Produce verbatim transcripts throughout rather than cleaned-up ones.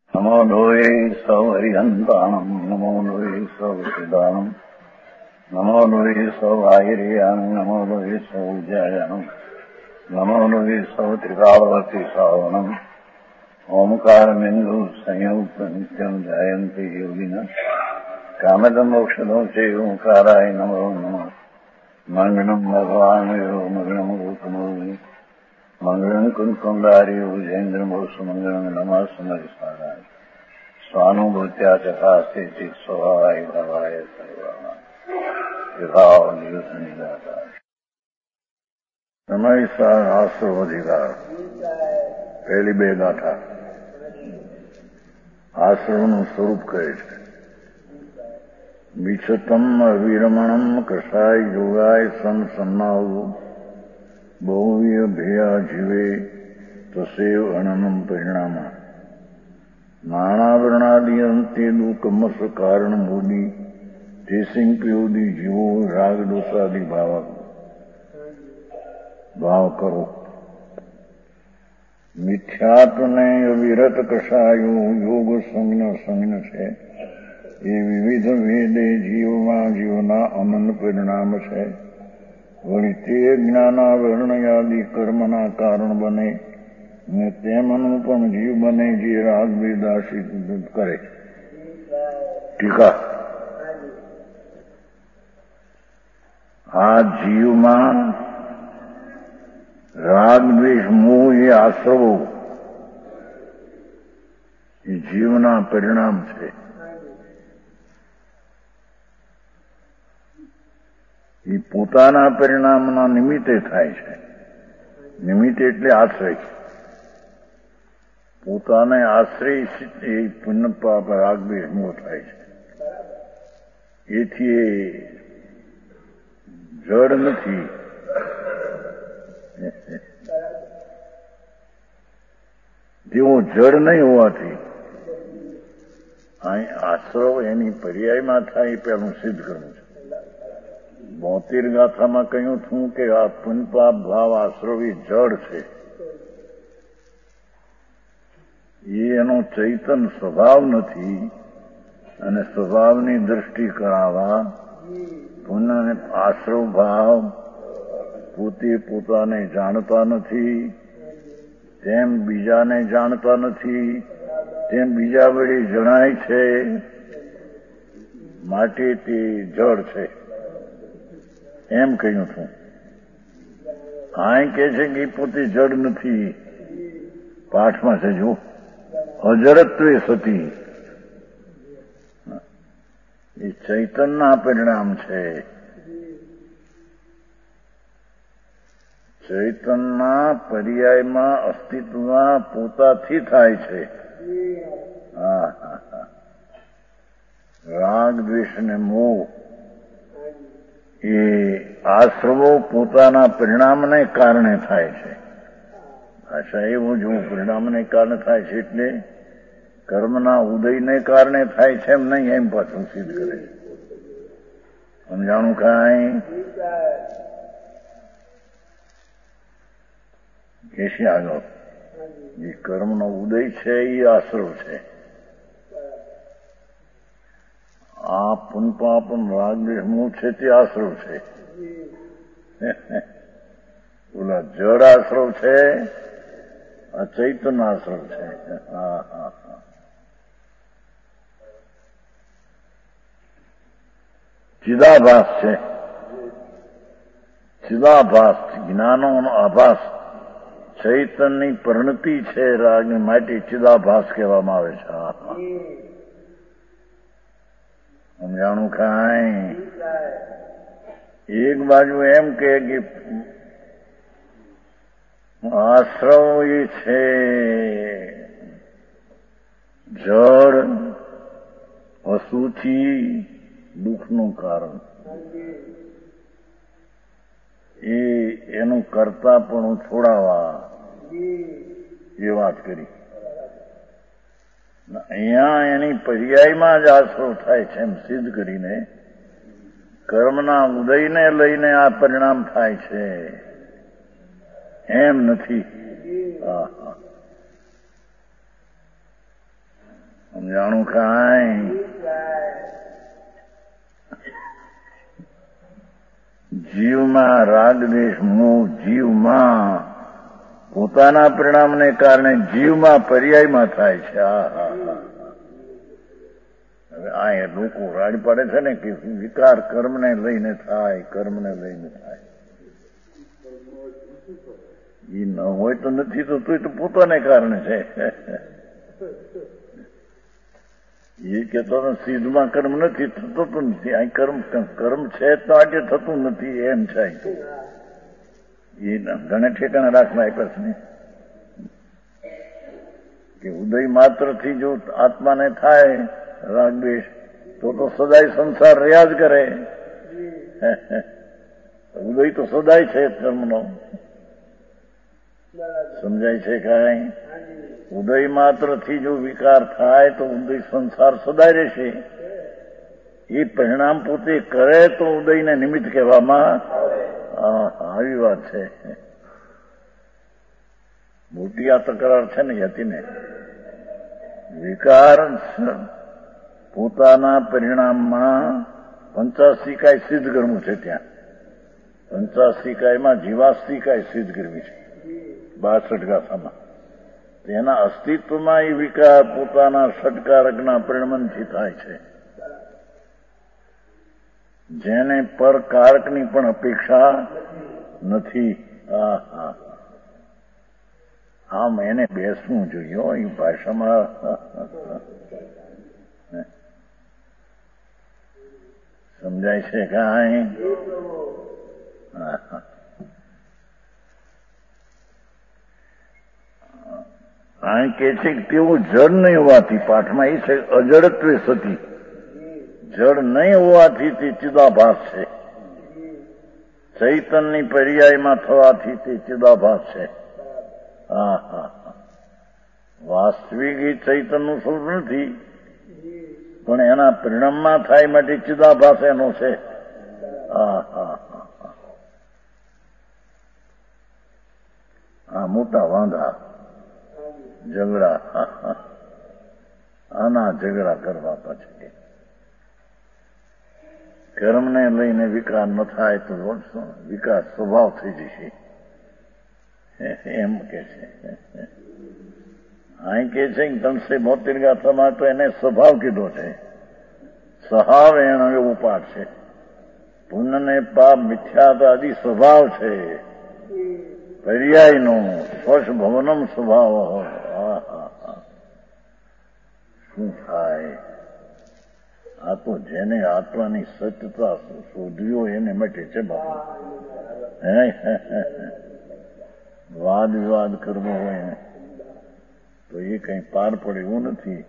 નમો લોહે સૌ હરિહંતાણમ નમો લોહે સૌ સિદ્ધાણમ નમો લોહે સૌ આયર્યાણમ નમો લોહે સૌ જયાણમ નમો લોહે સૌ ત્રિકાળવતી સાવણમ ઓમકારમેન્દુ સંયુક્ત નિત્યમ જાયંતિ યોગિના કામદમ મોક્ષદો છે ઓંકારાય નમો નમઃ મંગળમ ભગવાન મંગળમ રૂપમોહિ મંગળમ કુંકુંડારી વિજેન્દ્રમોષ મંગળમ નમઃ સમરિસારાય સ્વાનુભૂત્યા ચકાસ્તે ચિત સ્વભાવાય ભાવાય સર્વાણા વિભાવ નિયુત નિરાકાર સમયસાર આશ્રવ અધિકાર પહેલી બે ગાથા આશ્રવનું સ્વરૂપ કહે છે. વિચતમ અવિરમણમ કષાય યોગાય સન સન્નાવું બહુવ્ય ભેયા જીવે તસેવ અનનમ પરિણામ નાણાવરણાદિયંતે દુઃખમસ કારણ મૂડી તેસિંગ પયોદી જીવો રાગ દોષાદિ ભાવ ભાવ કરો. મિથ્યાત્વને અવિરત કષાયો યોગ સંજ્ઞ સંજ્ઞ છે એ વિવિધ વેદે જીવમાં જીવના અનંત પરિણામ છે. વળી તે જ્ઞાનાવરણયાદિ કર્મના કારણ બને ને તેમાંનું પણ જીવ બને જે રાગ દ્વેષાશિત કરે. ટીકા આ જીવમાં રાગ દ્વેષ મોહ એ આશ્રવો એ જીવના પરિણામ છે. એ પોતાના પરિણામના નિમિત્તે થાય છે. નિમિત્ત એટલે આશ્રય. પોતાને આશ્રય એ પુણ્ય પાપ રાગ દ્વેષ મોહ થાય છે. એથી એ જડ નથી. તેઓ જડ નહીં હોવાથી અહીં આશ્રવ એની પર્યાયમાં થાય એ પેલું સિદ્ધ કરવું છે. બોતેર ગાથામાં કહ્યું હતું કે આ પુનપાપ ભાવ આશ્રવી જડ છે. એ એનો ચૈતન સ્વભાવ નથી અને સ્વભાવની દ્રષ્ટિ કરાવવા પુનઃ આશ્રવ ભાવ પોતે પોતાને જાણતા નથી, તેમ બીજાને જાણતા નથી, તેમ બીજા વડે જણાય છે, માટે તે જડ છે એમ કહ્યું છું. આ કહે છે કે પોતે જડ નથી. પાઠમાં છે જો અજડત્વે સતી એ ચૈતનના પરિણામ છે. ચૈતનના પર્યાયમાં અસ્તિત્વમાં પોતાથી થાય છે. હા હા હા રાગ દ્વેષ ને મોહ એ આશ્રવો પોતાના પરિણામને કારણે થાય છે. ભાષા એવું જો પરિણામને કારણે થાય છે એટલે કર્મના ઉદયને કારણે થાય છે એમ નહીં, એમ પાછું સિદ્ધ કરે છે. સમજાણું કાંઈ કે છે આગળ જે કર્મનો ઉદય છે એ આશ્રવ છે. આ પુનપાપન રાગ મોહ છે તે આશ્રવ છે. ઓલા જડ આશ્રવ છે, આ ચૈતન આશ્રવ છે. હા હા હા ચિદાભાસ છે. ચિદાભાસ જ્ઞાનોનો આભાસ ચૈતનની પરિણતિ છે. રાગની માટે ચિદાભાસ કહેવામાં આવે છે. હા હા સમજાણું કાંઈ એક બાજુ એમ કે આશ્રવ એ છે જળ વસ્તુથી દુઃખનું કારણ. એ એનું કરતા પણ છોડાવા એ વાત કરી. અહીંયા એની પર્યાયમાં જ આશ્રવ થાય છે એમ સિદ્ધ કરીને કર્મના ઉદયને લઈને આ પરિણામ થાય છે એમ નથી. સમજાણું કાંઈ? જીવમાં રાગ દ્વેષ મોહ જીવમાં પોતાના પરિણામને કારણે જીવમાં પર્યાયમાં થાય છે. હા હા હા હવે આ લોકો રાડ પાડે છે ને કે વિકાર કર્મને લઈને થાય, કર્મને લઈને થાય. એ ન હોય તો નથી થતું, તો પોતાને કારણે છે. એ કહેતો સિદ્ધમાં કર્મ નથી થતો તો નથી. આ કર્મ કર્મ છે તો આજે થતું નથી એમ છે. એ ઘણે ઠેકાણે રાખવા આપ્યા છે ને કે ઉદય માત્ર થી જો આત્માને થાય રાગ દ્વેષ તો તો સદાય સંસાર રહ્યા જ કરે. ઉદય તો સદાય છે કર્મનો. સમજાય છે કાંઈ? ઉદય માત્ર થી જો વિકાર થાય તો ઉદય સંસાર સદાય રહેશે. એ પરિણામ પોતે કરે તો ઉદયને નિમિત્ત કહેવામાં આવી વાત છે. મોટી આ તકરાર છે ને હતી ને. વિકાર પોતાના પરિણામમાં પંચાશીકાય સિદ્ધ કરવું છે. ત્યાં પંચાશીકાયમાં જીવાસ્તિકાય સિદ્ધ કરવી છે. બાસઠ ગાથામાં તેના અસ્તિત્વમાં એ વિકાર પોતાના ષટકારકના પરિણમનથી થાય છે. જેને પર કારકની પણ અપેક્ષા નથી. હા હા આમ એને બેસવું જોઈએ. એ ભાષામાં સમજાય છે કાંઈ? અહીં કે છે કે તેવું જડ નહીં હોવાથી, પાઠમાં એ છે અજડત્વે સતી, જડ નહીં હોવાથી તે ચિદાભાસ છે. ચૈતનની પર્યાયમાં થવાથી તે ચિદાભાસ છે. હા હા વાસ્તવિક એ ચૈતનનું સ્વરૂપ નથી, પણ એના પરિણામમાં થાય માટે ચિદાભાસ એનો છે. હા હા હા મોટા વાંધા ઝઘડા આના ઝઘડા કરવા પછી કર્મને લઈને વિકાર ન થાય તો વિકાર સ્વભાવ થઈ જશે એમ કે છે. અહીં કે છે કે ત્રણસો બોતેર ગાથામાં તો એને સ્વભાવ કીધો છે. સ્વભાવ એનો એવો પાઠ છે. પુણ્ય ને પાપ મિથ્યા આદિ સ્વભાવ છે. પર્યાયનો સ્પર્શ ભવનમ સ્વભાવ. શું થાય? આ તો જેને આત્માની સત્યતા શોધવી હોય એને માટે છે બાપા. હે વાદ વિવાદ કરવો હોય ને તો એ કઈ પાર પડે એવું નથી.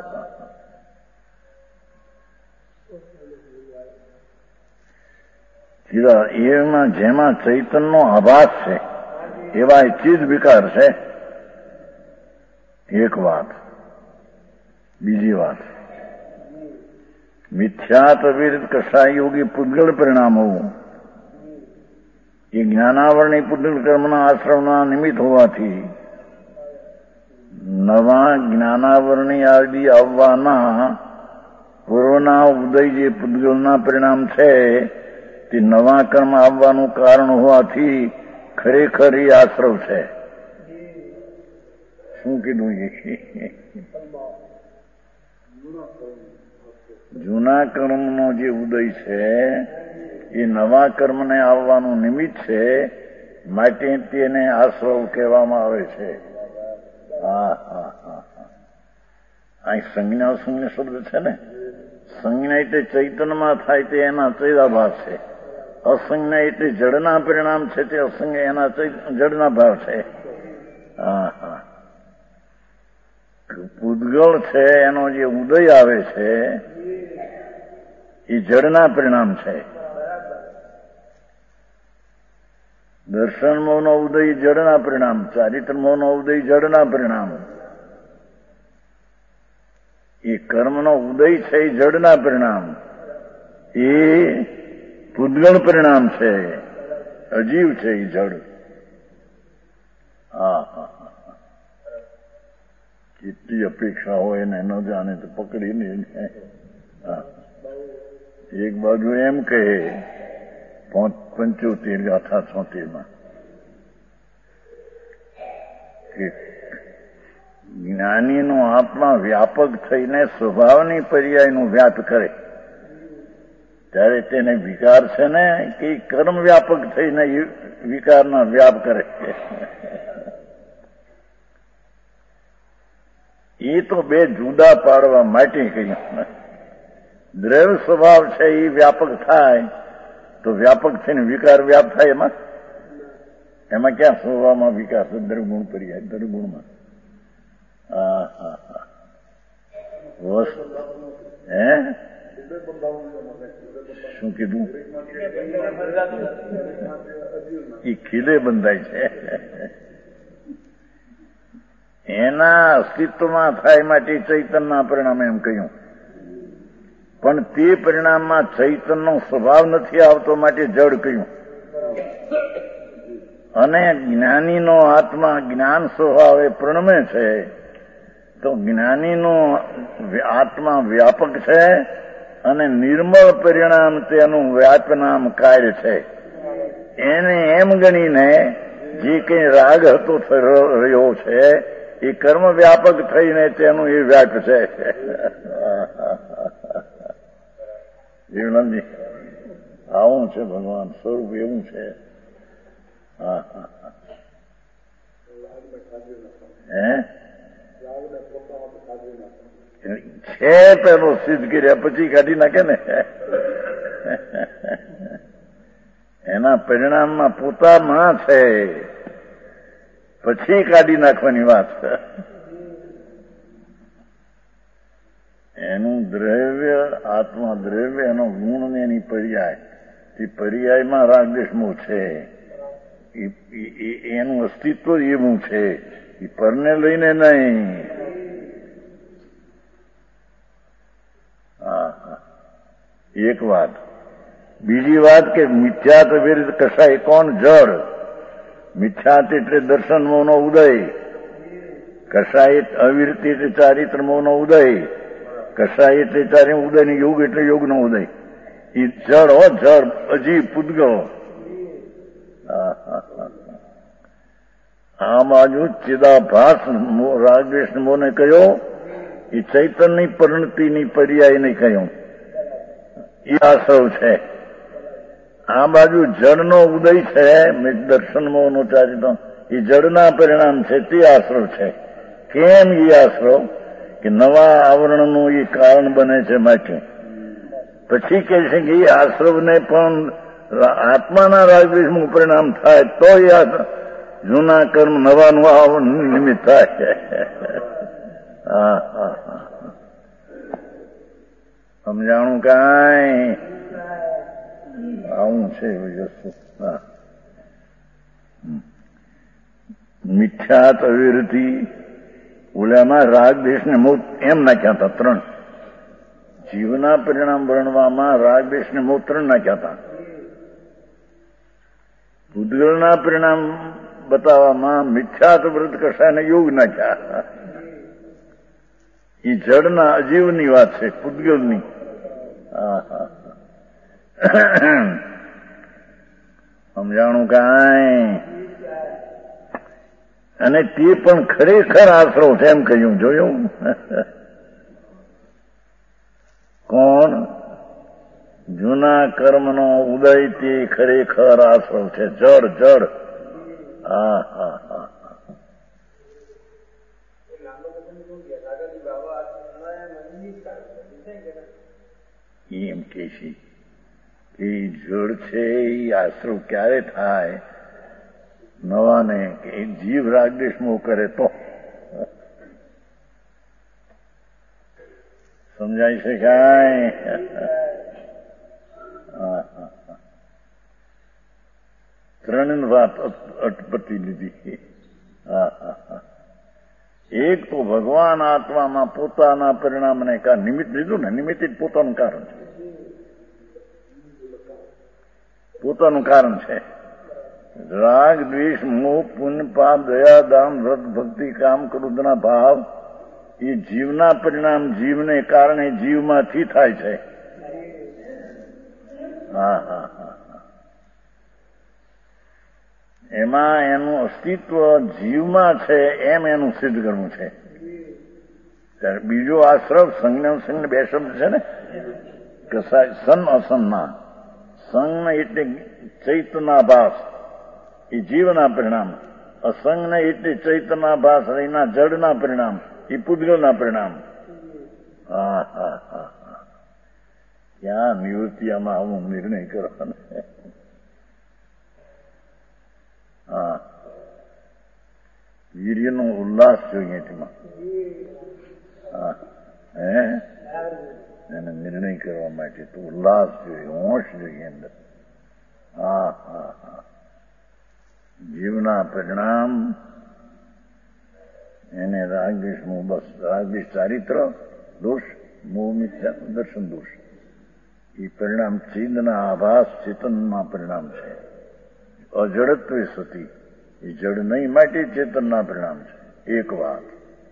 એમાં જેમાં ચૈતનનો આભાસ છે એવા ચીજ વિકાર છે. એક વાત. બીજી વાત, મિથ્યાત વિરુદ્ધ કશાય યોગી પૂતગળ પરિણામો એ જ્ઞાનાવરણી પૂતગળ કર્મના આશ્રમના નિમિત્ત હોવાથી નવા જ્ઞાનાવરણી આદિ આવવાના પૂર્વના ઉદય જે પૂતગળના પરિણામ છે તે નવા કર્મ આવવાનું કારણ હોવાથી ખરેખર એ આશ્રવ છે. શું કીધું? જૂના કર્મનો જે ઉદય છે એ નવા કર્મને આવવાનું નિમિત્ત છે, માટે તેને આશ્રવ કહેવામાં આવે છે. હા હા હા અહીં સંજ્ઞા અસંજ્ઞ શબ્દ છે ને. સંજ્ઞા એટલે ચૈતનમાં થાય તે એના ચૈદાભાસ છે. અસંજ્ઞા એટલે જડના પરિણામ છે તે અસંજ્ઞ એના જડના ભાવ છે. હા હા પૂતગળ છે એનો જે ઉદય આવે છે એ જડના પરિણામ છે. દર્શન મોહનો ઉદય જડના પરિણામ, ચારિત્ર મોહનો ઉદય જડના પરિણામ. એ કર્મનો ઉદય છે એ જડના પરિણામ, એ પૂતગળ પરિણામ છે, અજીવ છે એ જડ. હા હા કેટલી અપેક્ષા હોય એને ન જાણે તો પકડીને એક બાજુ એમ કહે પંચોતેર ગાથા છોતેરમાં કે જ્ઞાનીનો આત્મા વ્યાપક થઈને સ્વભાવની પર્યાયનું વ્યાપ કરે ત્યારે તેને વિકાર છે ને કે કર્મ વ્યાપક થઈને વિકારના વ્યાપ કરે. એ તો બે જુદા પાડવા માટે કહ્યું. દ્રવ્ય સ્વભાવ છે એ વ્યાપક થાય તો વ્યાપક થઈને વિકાર વ્યાપ થાય. એમાં એમાં ક્યાં સ્વભાવમાં વિકાર છે? દ્રવગુણ પર્યાય દ્રવગુણમાં. હા હા હા બસ. હે શું કીધું? એ ખીલે બંધાય છે. એના અસ્તિત્વમાં થાય માટે ચૈતનના પરિણામે એમ કહ્યું. પણ તે પરિણામમાં ચૈતનનો સ્વભાવ નથી આવતો માટે જડ કહ્યું. અને જ્ઞાનીનો આત્મા જ્ઞાન સ્વભાવે પ્રણમે છે તો જ્ઞાનીનો આત્મા વ્યાપક છે અને નિર્મળ પરિણામ તેનું વ્યાપનામ કાર્ય છે. એને એમ ગણીને જે કંઈ રાગ હતો રહ્યો છે એ કર્મ વ્યાપક થઈને તેનું એ વ્યાપ છે. એવું નથી. આવું છે ભગવાન સ્વરૂપ, એવું છે. હા હા હે છે પેલો સિદ્ધ કર્યા પછી કાઢી નાખે ને. એના પરિણામમાં પોતામાં છે પછી કાઢી નાખવાની વાત. એનું દ્રવ્ય આત્મા દ્રવ્ય એનો ગુણ ને એની પર્યાય, તે પર્યાયમાં રાગદેશમો છે. એનું અસ્તિત્વ એવું છે, એ પરને લઈને નહીં. હા હા એક વાત. બીજી વાત કે મિથ્યાત વિરુદ્ધ કસાય કોણ? જળ. મિથ્યાત એટલે દર્શન મોહનો ઉદય, કસાય અવિરતિ એટલે ચારિત્ર મોહનો ઉદય, કસાય એટલે ચારે ઉદય ને યોગ એટલે યોગનો ઉદય. એ જળ હો, જળ અજીબ પૂતગળ. આ બાજુ ચિદાભાસ રાગદ્વેષ મોને કહ્યો, એ ચૈતનની પરિણતિની પર્યાય નહીં કહ્યું, એ આશ્રવ છે. આ બાજુ જળનો ઉદય છે, દર્શન મોહનો ચારિતો, એ જળના પરિણામ છે, તે આશ્રવ છે. કેમ એ આશ્રવ? કે નવા આવરણનું એ કારણ બને છે માટે. પછી કહે છે કે એ આશ્રવને પણ આત્માના રાગદ્વેષનું પરિણામ થાય તો એ જૂના કર્મ નવાનું આવરણ નિમિત્ત થાય. હા હા હા સમજાણું કાંઈ? આવું છે વસ્તુ. હા મિથ્યાત અવિરતિ ઓલામાં રાગ દેશ ને મોહ એમ નાખ્યા હતા ત્રણ. જીવના પરિણામ વર્ણવામાં રાગ દેશ ને મોહ ત્રણ નાખ્યા હતા. પૂતગળના પરિણામ બતાવવામાં મિથ્યાત વ્રત કસાયને યોગ નાખ્યા. એ જડના અજીવની વાત છે, પૂતગળની. હા હા સમજાણું કાંઈ? અને તે પણ ખરેખર આશ્રવ છે એમ કહ્યું. જોયું? કોણ? જૂના કર્મનો ઉદય તે ખરેખર આશ્રવ છે. જડ જડ. હા હા હા એમ કે છે કે જળ છે એ આશ્રવ ક્યારે થાય? નવાને કે જીવ રાગદેશ મોહ કરે તો. સમજાય છે કાંઈ? ત્રણ વાત અટપટી લીધી. હા હા હા એક તો ભગવાન આત્મામાં પોતાના પરિણામને કા નિમિત્ત લીધું ને, નિમિત્ત જ પોતાનું કારણ છે. પોતાનું કારણ છે. રાગ દ્વેષ મોહ પુણ્ય પાપ દયા દાન વ્રત ભક્તિ કામ ક્રોધના ભાવ એ જીવના પરિણામ જીવને કારણે જીવમાંથી થાય છે. હા હા હા એમાં એનું અસ્તિત્વ જીવમાં છે એમ એનું સિદ્ધ કરવું છે. ત્યારે બીજો આશ્રવ સંજ્ઞા સંજ્ઞ બે શબ્દ છે ને કસાય સન અસનના. સંજ્ઞ એટલે ચૈતનાભાસ એ જીવના પરિણામ, અસંજ્ઞ એટલે ચૈતનાભાસ એના જડના પરિણામ એ પૂતગલના પરિણામ. હા હા હા હા ક્યાં નિવૃત્તિયામાં આવું નિર્ણય કરવાનો. હા વીર્યનો ઉલ્લાસ જોઈએ તેમાં. હા હે એને નિર્ણય કરવા માટે તો ઉલ્લાસ જોઈએ, હોશ જોઈએ અંદર. હા હા હા જીવના પરિણામ એને રાગદ્વેષ મોહ બસ રાગદ્વેષ ચારિત્ર દોષ, મોહ મિથ્યા દર્શન દોષ એ પરિણામ ચિદના આભાસ ચેતનના પરિણામ છે. અજડત્વે સતી એ જડ નહીં માટે ચેતનના પરિણામ છે. એક વાત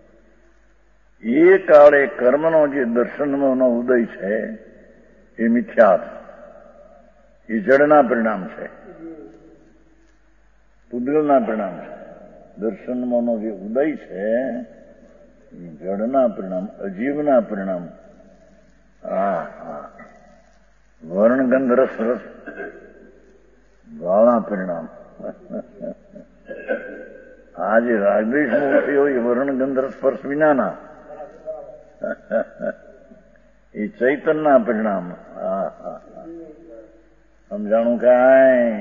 એ કાળે કર્મનો જે દર્શનનો ઉદય છે એ મિથ્યાર્થ, એ જડના પરિણામ છે, પૂતગલના પરિણામ છે. દર્શનનો જે ઉદય છે એ જડના પરિણામ, અજીવના પરિણામ. હા હા વર્ણગંધ રસ રસ વાળા પરિણામ. આ જે રાગદ્વેષ મૂર્તિ હોય એ વર્ણગંધ રસ સ્પર્શ વિનાના એ ચૈતનના પરિણામ. હા હા સમજાણું કાંઈ?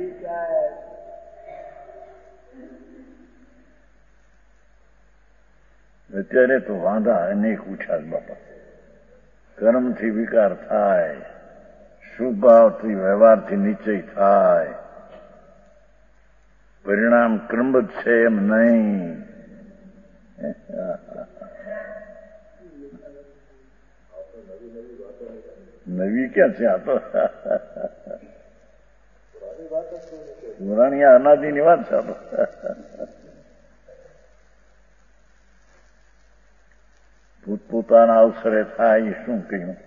અત્યારે તો વાંધા અનેક ઉછાળ બાપા. કર્મથી વિકાર થાય, શુભાવથી વ્યવહારથી નિશ્ચય થાય, પરિણામ ક્રમબદ્ધ છે એમ નહીં. નવી ક્યાં છે આ તો? પુરાણી અનાદિની વાત છે. પોતપોતાના અવસરે થાય એ શું કહ્યું?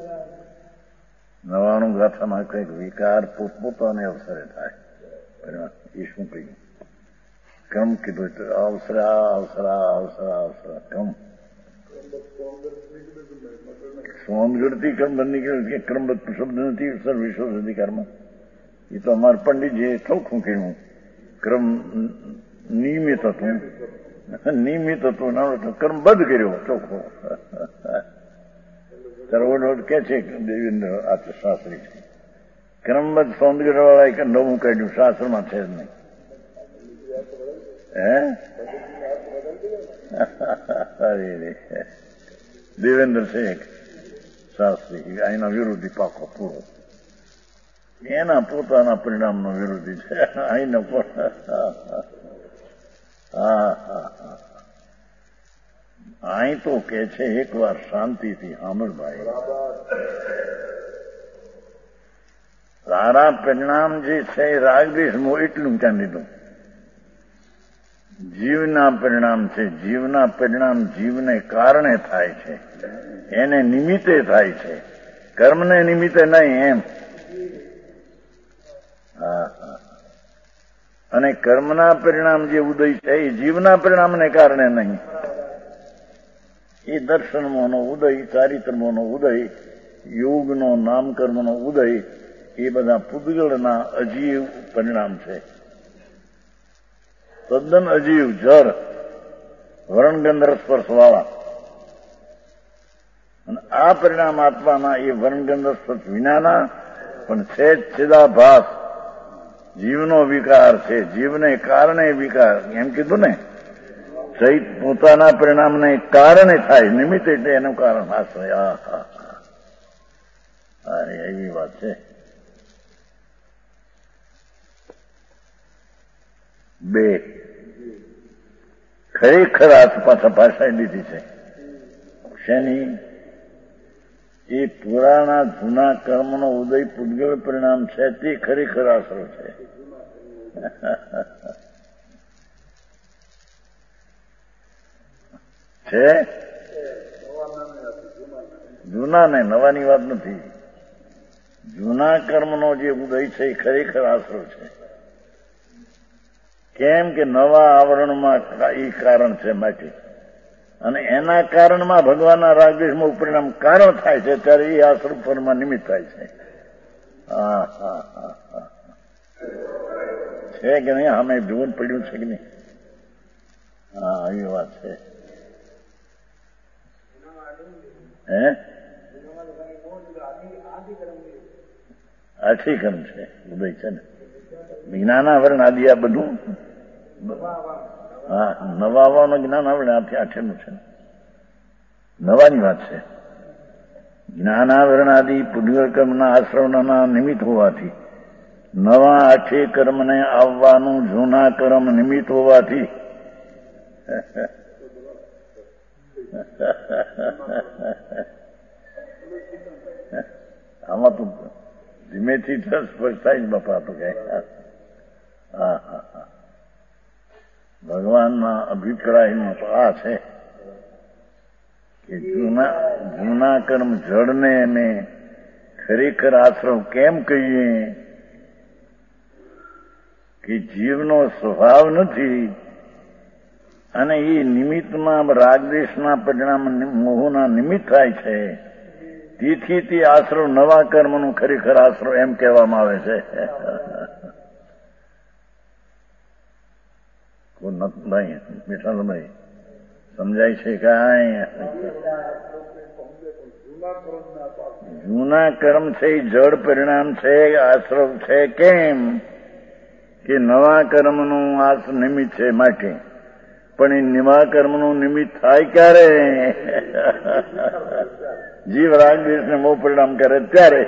નવાણું ગાથામાં કંઈક વિકાર પોતપોતાને અવસરે થાય એ શું કહ્યું? ક્રમ કીધું તો અવસરા અવસરા અવસરા અવસરા ક્રમ સોમગઢથી કર્મ નીકળે કે ક્રમબદ્ધ શબ્દ નથી સર વિશ્વ અધિકારમાં. એ તો અમારા પંડિતજીએ ચોખ્ખું કહ્યું ક્રમ નિયમિત હતું, નિયમિત હતું કર્મબદ્ધ કર્યો ચોખ્ખો. સર્વોડ કે છે દેવેન્દ્ર આ શાસ્ત્રી છે ક્રમબદ્ધ સૌંદર્ય વાળા એક નવું કાઢ્યું, શાસ્ત્રમાં છે જ નહીં. હે અરે દેવેન્દ્ર છે એક શાસ્ત્રી, અહીંના વિરોધી પાકો પૂરો, એના પોતાના પરિણામનો વિરોધી છે. અહીંનો હા હા અહીં તો કે છે એક વાર શાંતિથી સાંભળ ભાઈ, સારા પરિણામ જે છે એ રાગદ્વેષ મોહ એટલું ત્યાં લીધું. જીવના પરિણામ છે, જીવના પરિણામ જીવને કારણે થાય છે, એને નિમિત્તે થાય છે, કર્મને નિમિત્તે નહીં એમ. હા હા અને કર્મના પરિણામ જે ઉદય છે એ જીવના પરિણામને કારણે નહીં. એ દર્શનમોનો ઉદય, ચારિત્રમોનો ઉદય, યોગનો નામકર્મનો ઉદય એ બધા પૂતગલના અજીવ પરિણામ છે. તદ્દન અજીવ જર વર્ણગંધ સ્પર્શ વાળા. અને આ પરિણામ આત્માના એ વર્ણગંધ સ્પર્શ વિનાના પણ છે છેદાભાસ, જીવનો વિકાર છે, જીવને કારણે વિકાર એમ કીધું ને. ચૈત પોતાના પરિણામને કારણે થાય, નિમિત્ત એટલે એનું કારણ આશ્રય. હા હા એવી વાત છે. બે ખરેખર આ પાછા ભાષા લીધી છે શેની? એ પુરાણા જૂના કર્મનો ઉદય પૂતગલ પરિણામ છે તે ખરેખર આશરો છે. છે જૂના ને નવાની વાત નથી. જૂના કર્મનો જે ઉદય છે એ ખરેખર આશરો છે. કેમ કે નવા આવરણમાં એ કારણ છે માટે, અને એના કારણમાં ભગવાનના રાગદ્વેષમાં પરિણામ કારણ થાય છે ત્યારે એ આશ્રમ ફળમાં નિમિત્ત થાય છે. હા હા હા હા છે કે નહીં? અમે જોવું પડ્યું છે કે નહીં? હા એ વાત છે. હે આઠી કર્મ છે ઉદય છે ને, જ્ઞાનાવરણ આદિ આ બધું. હા નવા આવવાનું જ્ઞાન આવડે આથી આઠેનું છે, નવાની વાત છે. જ્ઞાનાવરણ આદિ પુણ્ય કર્મના આશ્રવના નિમિત્ત હોવાથી, નવા આઠે કર્મને આવવાનું જૂના કર્મ નિમિત્ત હોવાથી આમાં તો ધીમેથી સ્પષ્ટ થાય જ બાપા. તો કઈ હા હા હા ભગવાનના અભિપ્રાયમાં તો આ છે કે જૂના જૂના કર્મ જળને એને ખરેખર આશ્રવ કેમ કહીએ કે જીવનો સ્વભાવ નથી, અને એ નિમિત્તમાં રાગદ્વેષના પરિણામ મોહના નિમિત્ત થાય છે. તેથી તે આશ્રવ નવા કર્મનું ખરેખર આશ્રવ એમ કહેવામાં આવે છે. ભાઈ વિઠ્ઠલભાઈ સમજાય છે કાંઈ? જૂના કર્મ છે એ જળ પરિણામ છે, આશ્રવ છે. કેમ કે નવા કર્મનું આ નિમિત્ત છે માટે. પણ એ નવા કર્મનું નિમિત્ત થાય ક્યારે? જીવ રાગદ્વેષને મોહ પરિણામ કરે ત્યારે.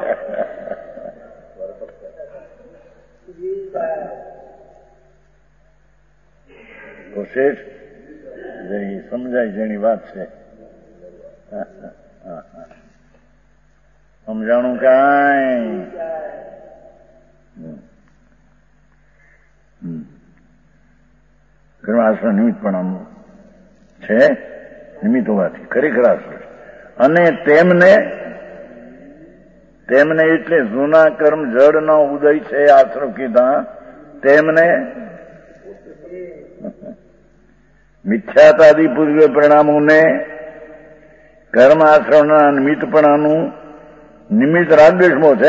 તો શેઠ સમજાય જેની વાત છે. સમજાણું કાંઈ? આશ્રય નિમિત્ત પણ છે, નિમિત્ત હોવાથી ખરેખર આશ્રય. અને તેમને તેમને એટલે જૂના કર્મ જળનો ઉદય છે આશ્રમ કીધા. તેમને મિથ્યાતાદિ પૂર્વ પરિણામોને કર્મ આશ્રમના નિમિત્તપણાનું નિમિત્ત રાગદ્વેષમો છે.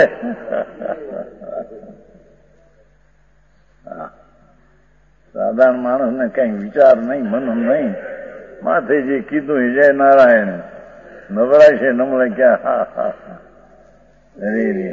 સાધારણ માણસને કઈ વિચાર નહીં, મનન નહીં, માથે જે કીધું એ જય નારાયણ નવરાય છે. નમળે ક્યાં? હા હા હા રે રે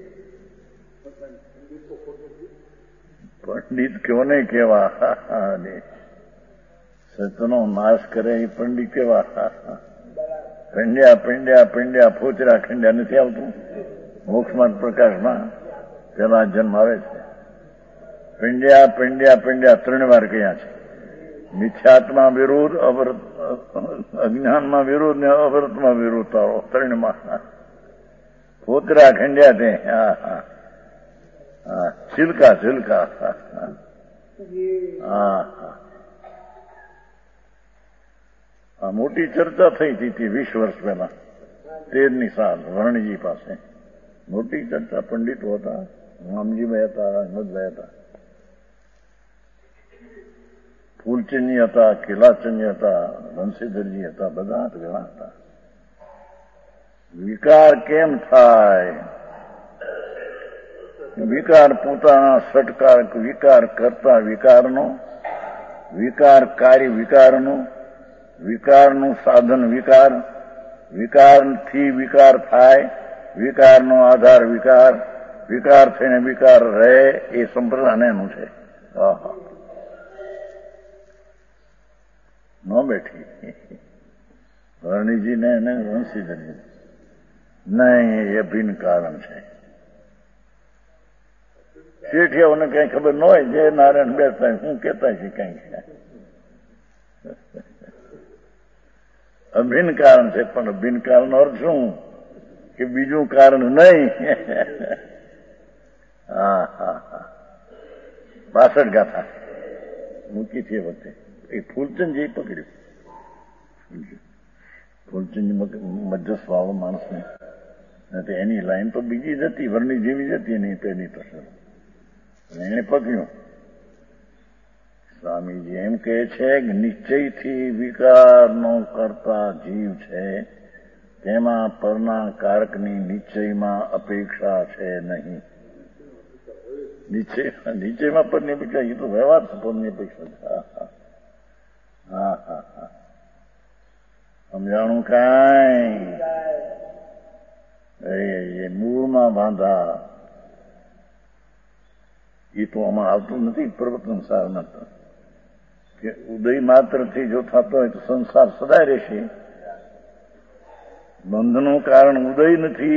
પંડિત કોને કેવા? હા હા રે સતનો નાશ કરે એ પંડિત કેવા? હા હા પંડ્યા પંડ્યા પંડ્યા ફોચરા ખંડ્યા નથી આવતું મોક્ષમાં પ્રકાશમાં? પેલા જન્મ આવે છે. પંડ્યા પંડ્યા પંડ્યા ત્રણ વાર કયા છે. મિથ્યાત્મા વિરોધ, અવરત અજ્ઞાનમાં વિરોધ ને અવરતમાં વિરોધ તારો ત્રણમાં. ફોતરા ખંડ્યા તે. હા હા હા છિલકા છિલકા. હા હા હા મોટી ચર્ચા થઈ હતી વીસ વર્ષ પહેલા, તેરની સાલ વર્ણજી પાસે. મોટી ચર્ચા. પંડિતો હતા, રામજીભાઈ હતા, અહમદભાઈ હતા, ફૂલચંદી હતા, કિલાચંદી હતા, બંસીધરજી હતા, બધા ઘણા હતા. વિકાર કેમ થાય? વિકાર પોતાના સટકાર વિકાર કરતા વિકારનો, વિકાર કાર્ય વિકારનો, વિકારનું સાધન વિકાર, વિકારથી વિકાર થાય, વિકારનો આધાર વિકાર, વિકાર થઈને વિકાર રહે, એ સંપ્રદાન એનું છે. ન બેઠી વર્ણીજીને એને વંશીધરજી નહીં, એ ભિન્ન કારણ છે. શેઠિયાઓને કઈ ખબર ન હોય, જે નારાયણ બેસતા હું કેતા છે કઈ અભિન્ન કારણ છે. પણ અભિન્ન કારણ નો અર્થ શું? કે બીજું કારણ નહીં. હા હા હા બાસઠ ગાથા મૂકી છે વખતે એ ફૂલચંદજી પકડ્યું. ફૂલચંદ મજ્જસ વાળો માણસને નથી, એની લાઈન તો બીજી જ હતી, વર્ણી જેવી જ હતી એની પેલી તો એને પકડ્યું. સ્વામીજી એમ કહે છે કે નિશ્ચયથી વિકારનો કરતા જીવ છે, તેમાં પરના કારકની નિશ્ચયમાં અપેક્ષા છે નહીં. નિશ્ચય નિશ્ચયમાં પરની અપેક્ષા, એ તો વ્યવહાર છે પરની અપેક્ષા છે. હા હા હા હા હા સમજાણું કાંઈ? એ મૂળમાં બાંધા એ તો આમાં આવતું નથી. પ્રવર્તન સારમાં કે ઉદય માત્રથી જો થતો હોય તો સંસાર સદાય રહેશે. બંધનું કારણ ઉદય નથી.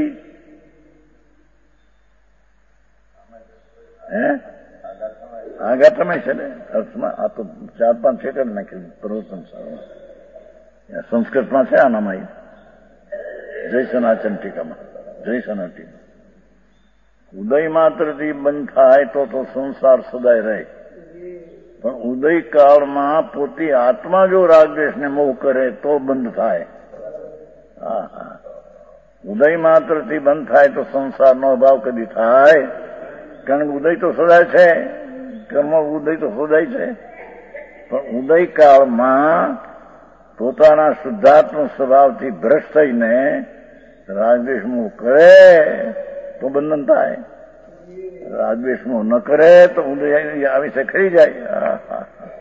હે આઘાતમાં છે ને અર્થમાં. આ તો ચાર પાંચ છે કરી નાખેલું પ્રવર્તન સારમાં. સંસ્કૃતમાં છે આનામાં જય સનાતન ટીકામાં, જય સનાતન ટીકા. ઉદય માત્રથી બંધ થાય તો તો સંસાર સદાય રહે. પણ ઉદય કાળમાં પોતે આત્મા જો રાગદ્વેષને મોહ કરે તો બંધ થાય. હા હા ઉદય માત્રથી બંધ થાય તો સંસારનો અભાવ કદી થાય? કારણ કે ઉદય તો સદાય છે, કર્મ ઉદય તો સદાય છે. પણ ઉદય કાળમાં પોતાના શુદ્ધાત્મ સ્વભાવથી ભ્રષ્ટ થઈને રાગદ્વેષ મોહ કરે તો બંધન થાય. રાગદ્વેષ મોહ ન કરે તો ઉદય આવી છે ખરી જાય.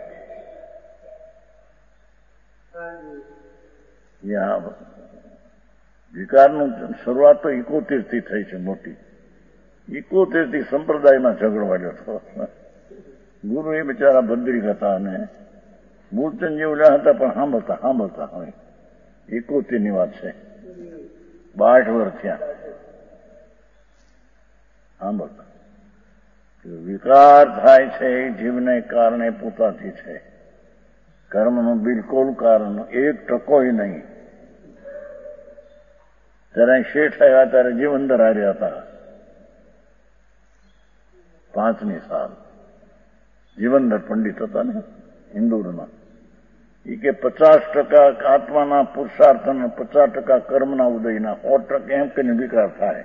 વિકારનું શરૂઆત તો ઇકોતેર થી થઈ છે મોટી. ઇકોતેર થી સંપ્રદાયમાં ઝઘડો વાળ્યો હતો. ગુરુ એ બિચારા ભદ્રિક હતા અને મૂળચંદ જેવડા હતા, પણ સાંભળતા સાંભળતા હોય. એકોતેર ની વાત છે, બાઠ વર્ષ થયા સાંભળતા. વિકાર થાય છે એ જીવને કારણે પોતાથી છે. કર્મનું બિલકુલ કારણ એક ટકોય નહીં. ત્યારે શેઠ આવ્યા ત્યારે જીવનદર હાર્યા હતા. પાંચમી સાલ જીવનદર પંડિત હતા ને ઇન્દોરમાં. એ કે પચાસ ટકા આત્માના પુરુષાર્થ અને પચાસ ટકા કર્મના ઉદયના, સો ટકા એમ કહીને વિકાર થાય.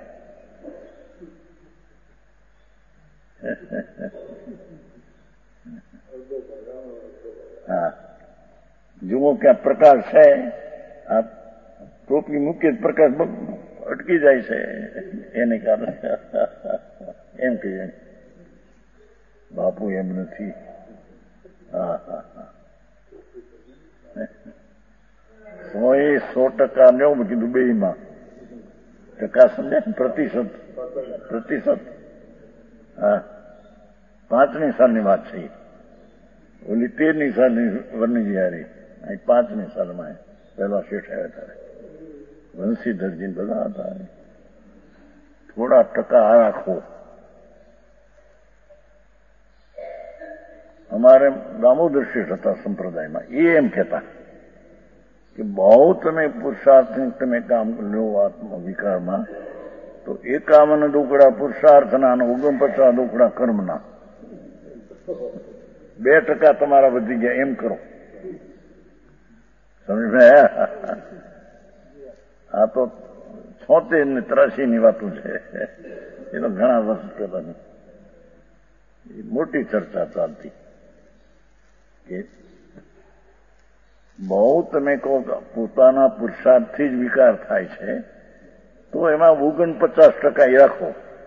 હા જુઓ ક્યાં પ્રકાશ છે, આ ટોપી મૂકીએ પ્રકાશ અટકી જાય છે એને કારણે. એમ કહીએ બાપુ એમ નથી. હા હા હા સો એ સો ટકા લેવું કીધું બે માં ટકા સમજે પ્રતિશત પ્રતિશત. હા પાંચમી સાલની વાત છે. ઓલી તેરની સાલની વર્ણિજી હારી, અહીં પાંચમી સાલમાં પહેલા શેઠ આવ્યા ત્યારે વંશીધરજી બધા હતા. થોડા ટકા આ રાખો. અમારે દામોદર શેઠ હતા સંપ્રદાયમાં. એ એમ કહેતા કે બહુ તમે પુરુષાર્થની તમે કામ લો આત્મ વિકારમાં તો એકાવન દુકડા પુરુષાર્થના અને ઓગણપચાસ દુકડા કર્મના, બે ટકા તમારા વધી ગયા એમ કરો. સમજ આ તો છોતેર ને ત્રાસી ની વાતો છે. એ તો ઘણા વર્ષ પહેલાની મોટી ચર્ચા ચાલતી કે બહુ તમે કહો પોતાના પુરુષાર્થથી જ વિકાર થાય છે તો એમાં ઓગણપચાસ ટકા એ રાખો,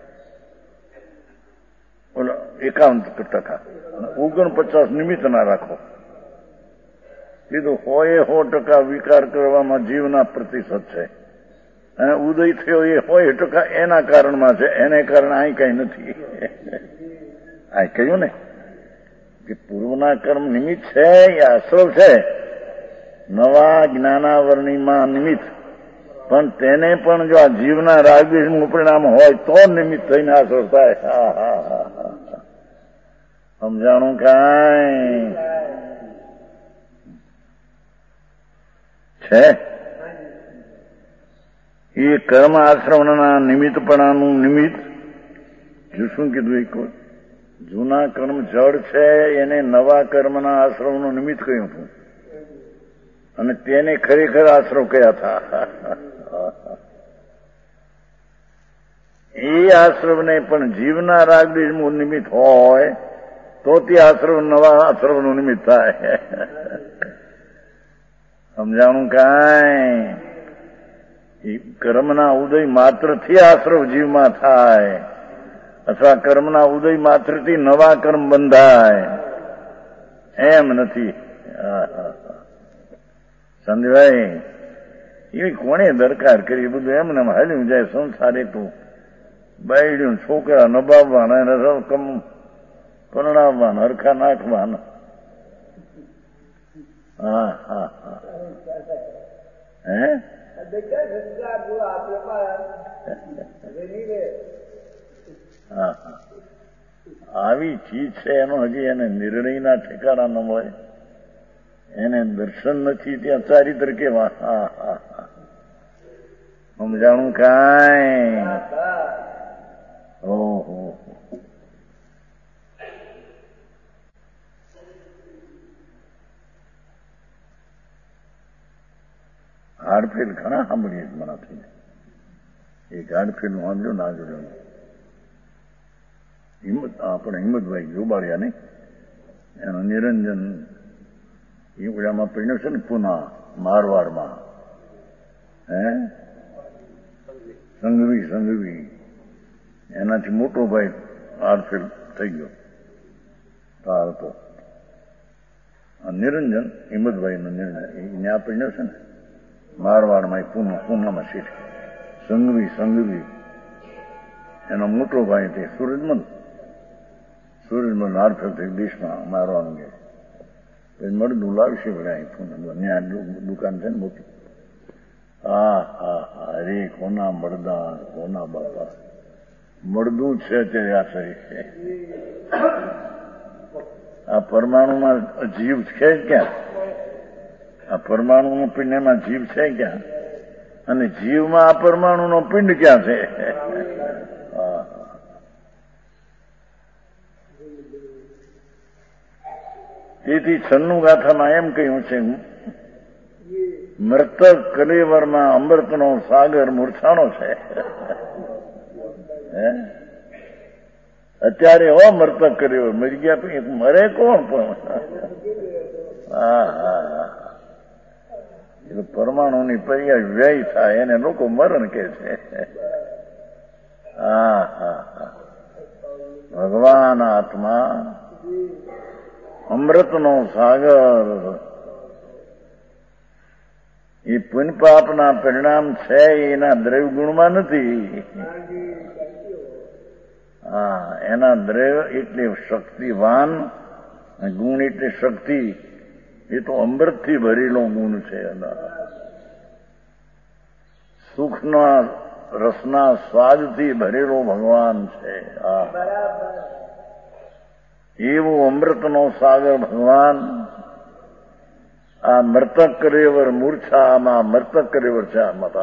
એકાવન ટકા ઓગણપચાસ નિમિત્ત ના રાખો. કીધું હોય સો ટકા વિકાર કરવામાં જીવના પ્રતિશત છે અને ઉદય થયો એ હોય ટકા એના કારણમાં છે, એને કારણે અહીં કઈ નથી. આ કહ્યું ને કે પૂર્વના કર્મ નિમિત્ત છે એ આશ્રવ છે, નવા જ્ઞાનાવરણીમાં નિમિત્ત, પણ તેને પણ જો આ જીવના રાગદ્વેષનું પરિણામ હોય તો નિમિત્ત થઈને આશ્રવ થાય. હા હા હા હા સમજાણું કાંઈ છે? એ કર્મ આશ્રવના નિમિત્તપણાનું નિમિત્ત જો શું કીધું? એક જૂના કર્મ જડ છે એને નવા કર્મના આશ્રવનું નિમિત્ત કહ્યું હતું. અને તેને ખરેખર આશરો કયા હતા. એ આશ્રમને પણ જીવના રાગદ્વેષનું નિમિત્ત હોય તો તે આશ્રમ નવા આશ્રમનું નિમિત્ત થાય. સમજાણું કાંઈ? કર્મના ઉદય માત્રથી આશ્રમ જીવમાં થાય અથવા કર્મના ઉદય માત્રથી નવા કર્મ બંધાય એમ નથી. સમજવાય? એવી કોને દરકાર કરી? બધું એમને હાલ્યું જાય સંસારે. તું બાયડ્યું છોકરા નભાવવાના એને રકમ પરણાવવાના હરખા નાખવાના. હા હા હા હે હા હા આવી ચીજ છે એનો હજી એને નિર્ણયના ઠેકાણા ન હોય, એને દર્શન નથી ત્યાં ચારિત્ર કેવા. હા હા હા સમજાણું કાંઈ? ઓહો હાડફેલ ઘણા સાંભળીએ મનાથી. એક હાડફેલ નું સાંભળ્યું ના જોડ્યું. હિંમત આપણે હિંમતભાઈ જોબાળ્યા ને એનો નિરંજન ઈવડામાં પડ્યો છે ને પુના મારવાડમાં. હે સંઘવી સંઘવી એનાથી મોટો ભાઈ હાડફેલ થઈ ગયો તાર હતો. નિરંજન હિંમતભાઈ નો નિરંજન ત્યાં પડ્યો છે ને મારવાડમાં પૂના પૂનામાં શીખ સંઘવી સંઘવી એનો મોટો ભાઈ તે સુરજમલ સુરજમલ હાડફેલ થઈ દેશમાં મારવાનું ગયા. પછી મળદું લાવશે બધા પૂના ત્યાં દુકાન છે ને મોટી. હા હા હા અરે કોના મળદા કોના બાપા મળદું છે અત્યારે આ શરીર છે. આ પરમાણુમાં જીવ છે ક્યાં? આ પરમાણુનો પિંડ એમાં જીવ છે ક્યાં? અને જીવમાં આ પરમાણુનો પિંડ ક્યાં છે? તેથી છન્નું ગાથામાં એમ કહ્યું છે મૃતક કલેવરમાં અમૃતનો સાગર મૂર્છાણો છે. અત્યારે હો મૃતક કલેવર મરી ગયા પછી મરે કોણ પણ? હા હા હા પરમાણુની પર્યાય વ્યય થાય એને લોકો મરણ કે છે. હા હા હા ભગવાન આત્મા અમૃતનો સાગર એ પુણ્ય પાપના પરિણામ છે એના દ્રવ્ય ગુણમાં નથી. હા એના દ્રવ્ય એટલે શક્તિવાન, ગુણ એટલે શક્તિ. એ તો અમૃતથી ભરેલો ગુણ છે. સુખના રસના સ્વાદથી ભરેલો ભગવાન છે. એવો અમૃતનો સાગર ભગવાન. આ મૃતક કરેવર મૂર્છામાં મૃતક કરેવર છે.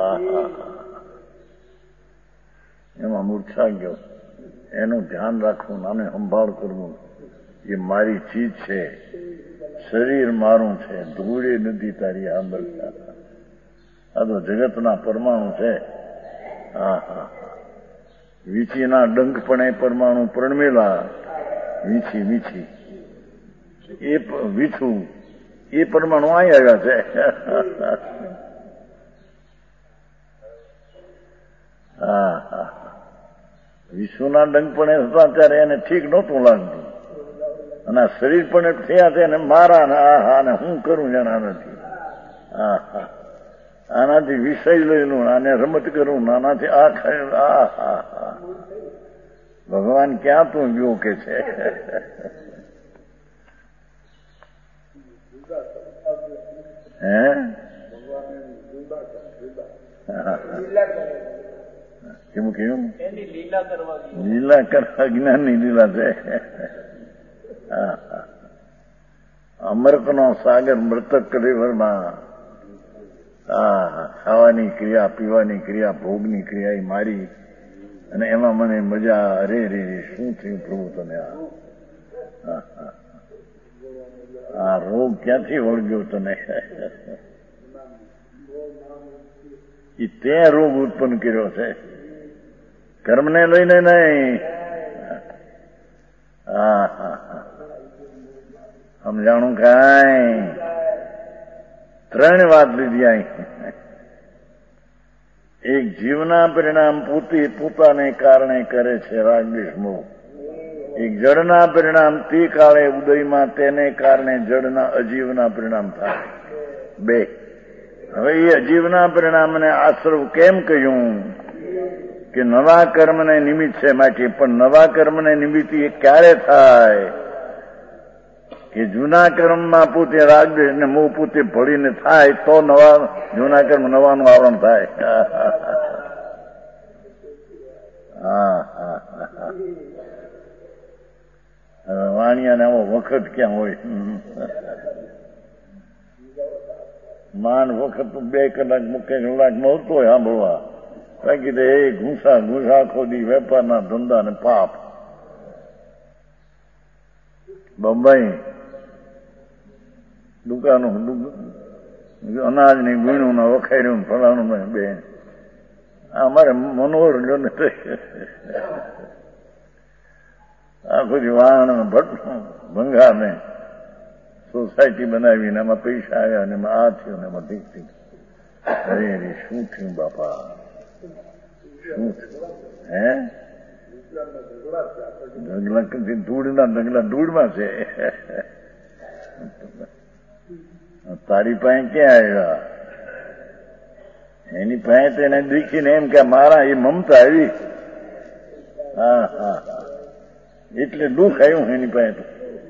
એમાં મૂર્છા ગયો. એનું ધ્યાન રાખવું, આને સંભાળ કરવું. એ મારી ચીજ છે, શરીર મારું છે, ધૂળે નથી તારી આ મૃત્યા. આ તો જગતના પરમાણુ છે. હા હા વીછીના ડંખપણે પરમાણુ પ્રણમેલા. વીછી વીછી એ વીછું એ પરમાણુ અહીં આવ્યા છે. હા હા વિશ્વના ડંખપણે હતા ત્યારે એને ઠીક નહોતું લાગતું. અને આ શરીર પણ થયા છે ને મારા ને આ હા ને હું કરું જાણે નથી. હા હા આનાથી વિષય લઈ લઉં, આને રમત કરું, આનાથી આ ખાય. આ હા હા ભગવાન ક્યાં તું ગયો કે છે? હે કેમ કેવું લીલા કરવા જ્ઞાનની લીલા છે. અમૃતનો સાગર મૃતક કલેવરમાં. હા ખાવાની ક્રિયા, પીવાની ક્રિયા, ભોગની ક્રિયા એ મારી. અને એમાં મને મજા. અરે રે શું થયું પ્રભુ તને? આ રોગ ક્યાંથી વળગ્યો તને? એ તે રોગ ઉત્પન્ન કર્યો છે, કર્મને લઈને નહીં. હા હા હા સમજાણું કાંઈ? ત્રણ વાત લીધી અહીં. એક જીવના પરિણામ પોતે પોતાને કારણે કરે છે રાગદ્વેષ મોહ. એક જળના પરિણામ તે કાળે ઉદયમાં તેને કારણે જળના અજીવના પરિણામ થાય. બે. હવે એ અજીવના પરિણામને આશ્રવ કેમ કહ્યું? કે નવા કર્મને નિમિત્ત છે માટે. પણ નવા કર્મને નિમિત્ત એ ક્યારે થાય? કે જૂના કર્મમાં પોતે રાગદ્વેષ ને મોહ પોતે ભળીને થાય તો નવા જૂના કર્મ નવાનું આવરણ થાય. હા હા હા વાણિયાને આવો વખત ક્યાં હોય? માન વખત બે કલાક મૂકે કલાક મળતો હોય સાંભળવા. બાકી તો એ ઘૂસા ઘૂસા ખોદી વેપારના ધંધા ને પાપ. બંબાઈ દુકાનો અનાજ ની ગુણું ના વખાર્યું ફલાણું બે અમારે મનોહર જો ને આખું જ વાહન ભટ્ટ ભંગાર ને સોસાયટી બનાવીને એમાં પૈસા આવ્યા ને એમાં આ થયું ને એમાં ઠીક ઠીક. અરે અરે શું થયું બાપા, શું થયું? હે ઢગલા ધૂળના ઢગલા ધૂળમાં છે. તારી પાસે ક્યાં આવ્યા? એની પાસે તેને દીખીને એમ કે મારા એ મમતા આવી. હા હા હા એટલે દુઃખ આવ્યું એની પાસે.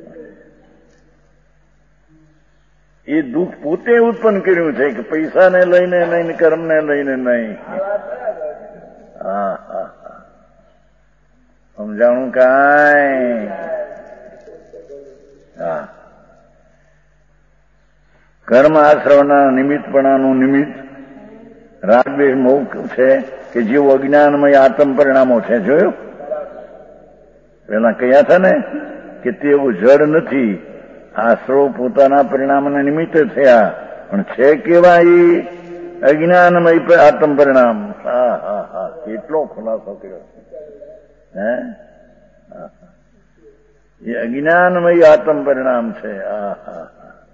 એ દુઃખ પોતે ઉત્પન્ન કર્યું છે કે પૈસાને લઈને નહીં, કર્મને લઈને નહીં. હા હા હા સમજાણું કાંઈ? હા કર્મ આશ્રવના નિમિત્તપણાનું નિમિત્ત રાગદ્વેષ મોહ છે કે જેવું અજ્ઞાનમય આત્મ પરિણામો છે. જોયું પેલા કયા હતા ને કે તેવું જડ નથી, આશ્રવ પોતાના પરિણામને નિમિત્તે થયા, પણ છે કેવા એ અજ્ઞાનમય આત્મ પરિણામ. હા હા હા કેટલો ખુલાસો કર્યો હે. એ અજ્ઞાનમય આત્મ પરિણામ છે. હા હા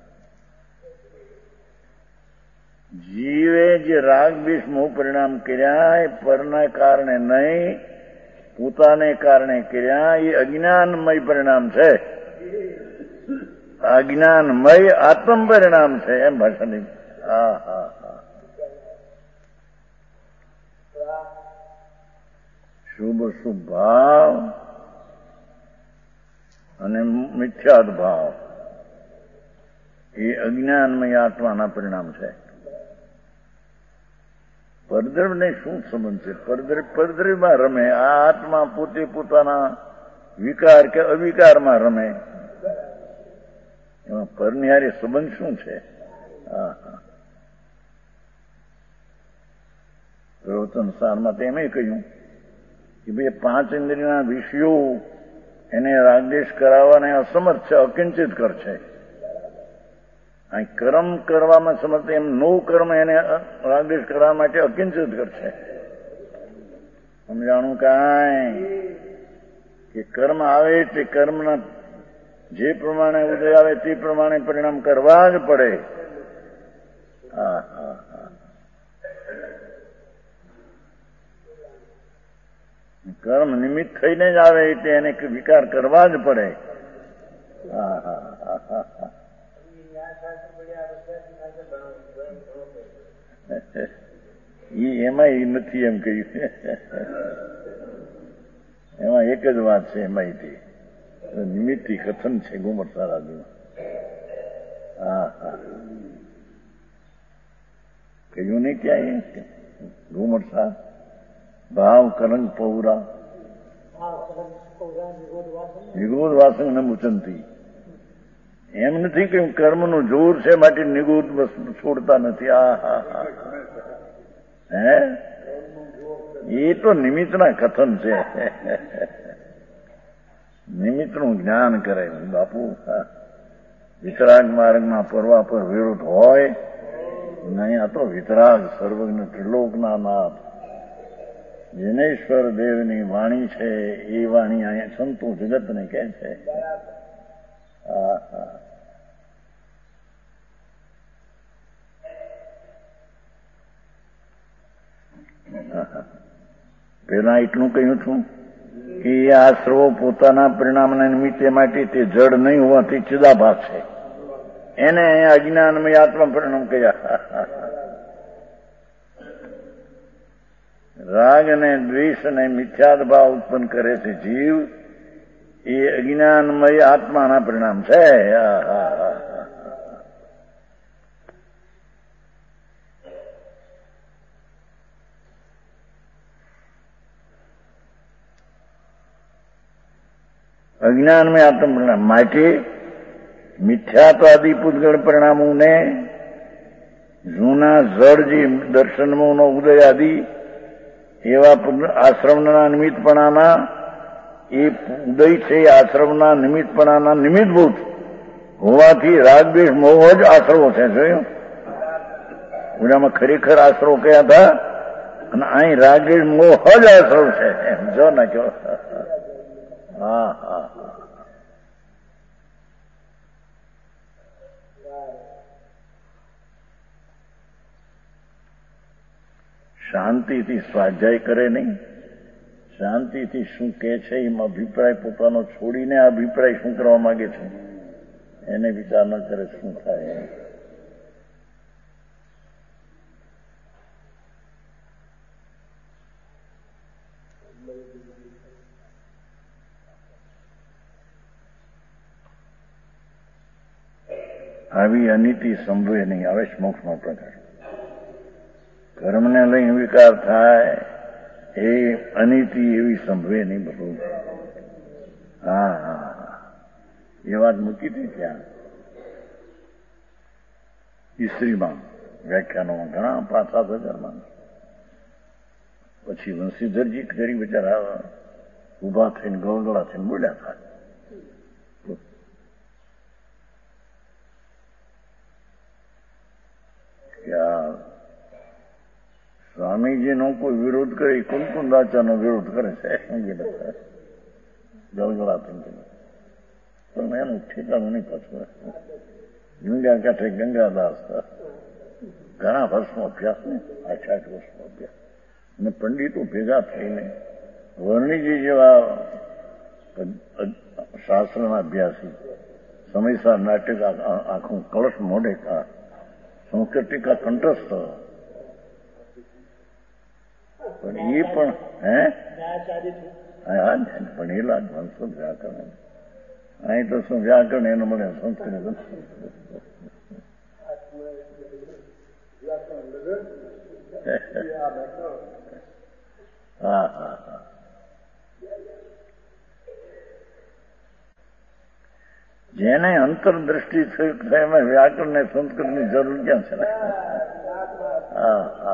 જીવે જે રાગ દ્વેષ મોહ પરિણામ કર્યા એ પરના કારણે નહીં, પોતાને કારણે કર્યા. એ અજ્ઞાનમય પરિણામ છે, અજ્ઞાનમય આત્મ પરિણામ છે એમ ભાષાની. હા હા હા શુભ શુભ ભાવ અને મિથ્યાદ ભાવ એ અજ્ઞાનમય આત્માના પરિણામ છે. પરદ્રવ ને શું સંબંધ છે? પરદ્રવ પરદ્રવમાં રમે, આ આત્મા પોતે પોતાના વિકાર કે અવિકારમાં રમે. એમાં પરનિહારી સંબંધ શું છે? હા હા પ્રવચન સારમાં તો એમ કહ્યું કે ભાઈ પાંચ ઇન્દ્રિયના વિષયો એને રાગદ્વેષ કરાવવાને અસમર્થ છે, અકિંચિત કર છે. અહીં કર્મ કરવામાં સમર્થ, એમ નો કર્મ એને રાગદ્વેષ કરવા માટે અકિંચિત કરશે. સમજાણું કાંઈ? કે કર્મ આવે તે કર્મના જે પ્રમાણે ઉદય આવે તે પ્રમાણે પરિણામ કરવા જ પડે. હા હા હા કર્મ નિમિત્ત થઈને જ આવે એટલે એને વિકાર કરવા જ પડે. હા હા હા હા હા એમાં એ નથી એમ કહ્યું. એમાં એક જ વાત છે, એમાં નિમિત્તિ કથન છે ગુમર સારાદીમાં. હા હા કહ્યું નહીં ક્યાં ઘુમર સા ભાવ કલંક પૌરા નિગોદ વાસંગ ન મુચંતી. એમ નથી કે કર્મનું જોર છે માટે નિગોદ છોડતા નથી. આ હા હા હે એ તો નિમિત્તના કથન છે. નિમિત્તનું જ્ઞાન કરે બાપુ. વિતરાગ માર્ગમાં પરવા પર વિરોધ હોય, નહીં, આ તો વિતરાગ સર્વજ્ઞ ત્રિલોકના નાથ જિનેશ્વર દેવની વાણી છે. એ વાણી અહીંયા સંતો જગતને કહે છે. હા હા પેલા એટલું કહ્યું છું કે એ આશ્રવો પોતાના પરિણામના નિમિત્તે માટે તે જડ નહીં હોવાથી ચિદાભાસ છે. એને અહીંયા અજ્ઞાનમય આત્મા પરિણામ કહ્યા. રાગ અને દ્વેષ અને મિથ્યાદ ભાવ ઉત્પન્ન કરે છે જીવ, એ અજ્ઞાનમય આત્માના પરિણામ છે. અજ્ઞાનમય આત્મ પરિણામ માટે મિથ્યાત્વાદી પૂતગળ પરિણામોને જૂના જડ જે દર્શનમોનો ઉદય આદિ એવા આશ્રમના નિમિત્તપણાના એ ઉદય છે. આશ્રમના નિમિત્તપણાના નિમિત્તભૂત હોવાથી રાગદ્વેષ મોહ જ આશ્રવો છે. જોયું? ઉડામાં ખરેખર આશ્રવો કયા હતા અને અહીં રાગદ્વેષ મોહ જ આશ્રવ છે. જો ના કહો. હા હા શાંતિથી સ્વાધ્યાય કરે નહીં, શાંતિથી શું કે છે એમ અભિપ્રાય પોતાનો છોડીને આ અભિપ્રાય શું કરવા માંગે છે એને વિચાર ન કરે શું થાય. આવી અનિતિ સંભવે નહીં. આવે મોક્ષનો પ્રકાર કર્મને લઈને વિકાર થાય એ અનિતિ એવી સંભવે નહીં. બધું હા હા એ વાત મૂકી હતી ત્યાં ઈસરીમાં વ્યાખ્યાનોમાં ઘણા પાંચ સાત હજારમાં. પછી વંશીધરજી ખરી બિચારા ઉભા થઈને ગળગળા થઈને બોલ્યા હતા. સ્વામીજીનો કોઈ વિરોધ કરે, કુંકુંદાચારનો વિરોધ કરે છે ગળગળાથી. પણ એનું ઠેકાણું નહીં પાછું. ગંગા કાંઠે ગંગાદાસ ઘણા વર્ષનો અભ્યાસ ને આઠ આઠ વર્ષનો અભ્યાસ અને પંડિતો ભેગા થઈને વર્ણીજી જેવા શાસ્ત્રના અભ્યાસી સમયસર નાટક આખું કળશ મોઢે કા સંસ્કૃત ટીકા કંઠસ્થ. પણ એ પણ હે હા ભણેલા ભણશો વ્યાકરણ. અહીં તો શું વ્યાકરણ એનો મળે સંસ્કૃત. હા હા હા જેને અંતરદ્રષ્ટિ થાય એમાં વ્યાકરણ ને સંસ્કૃતની જરૂર ક્યાં છે ને. હા હા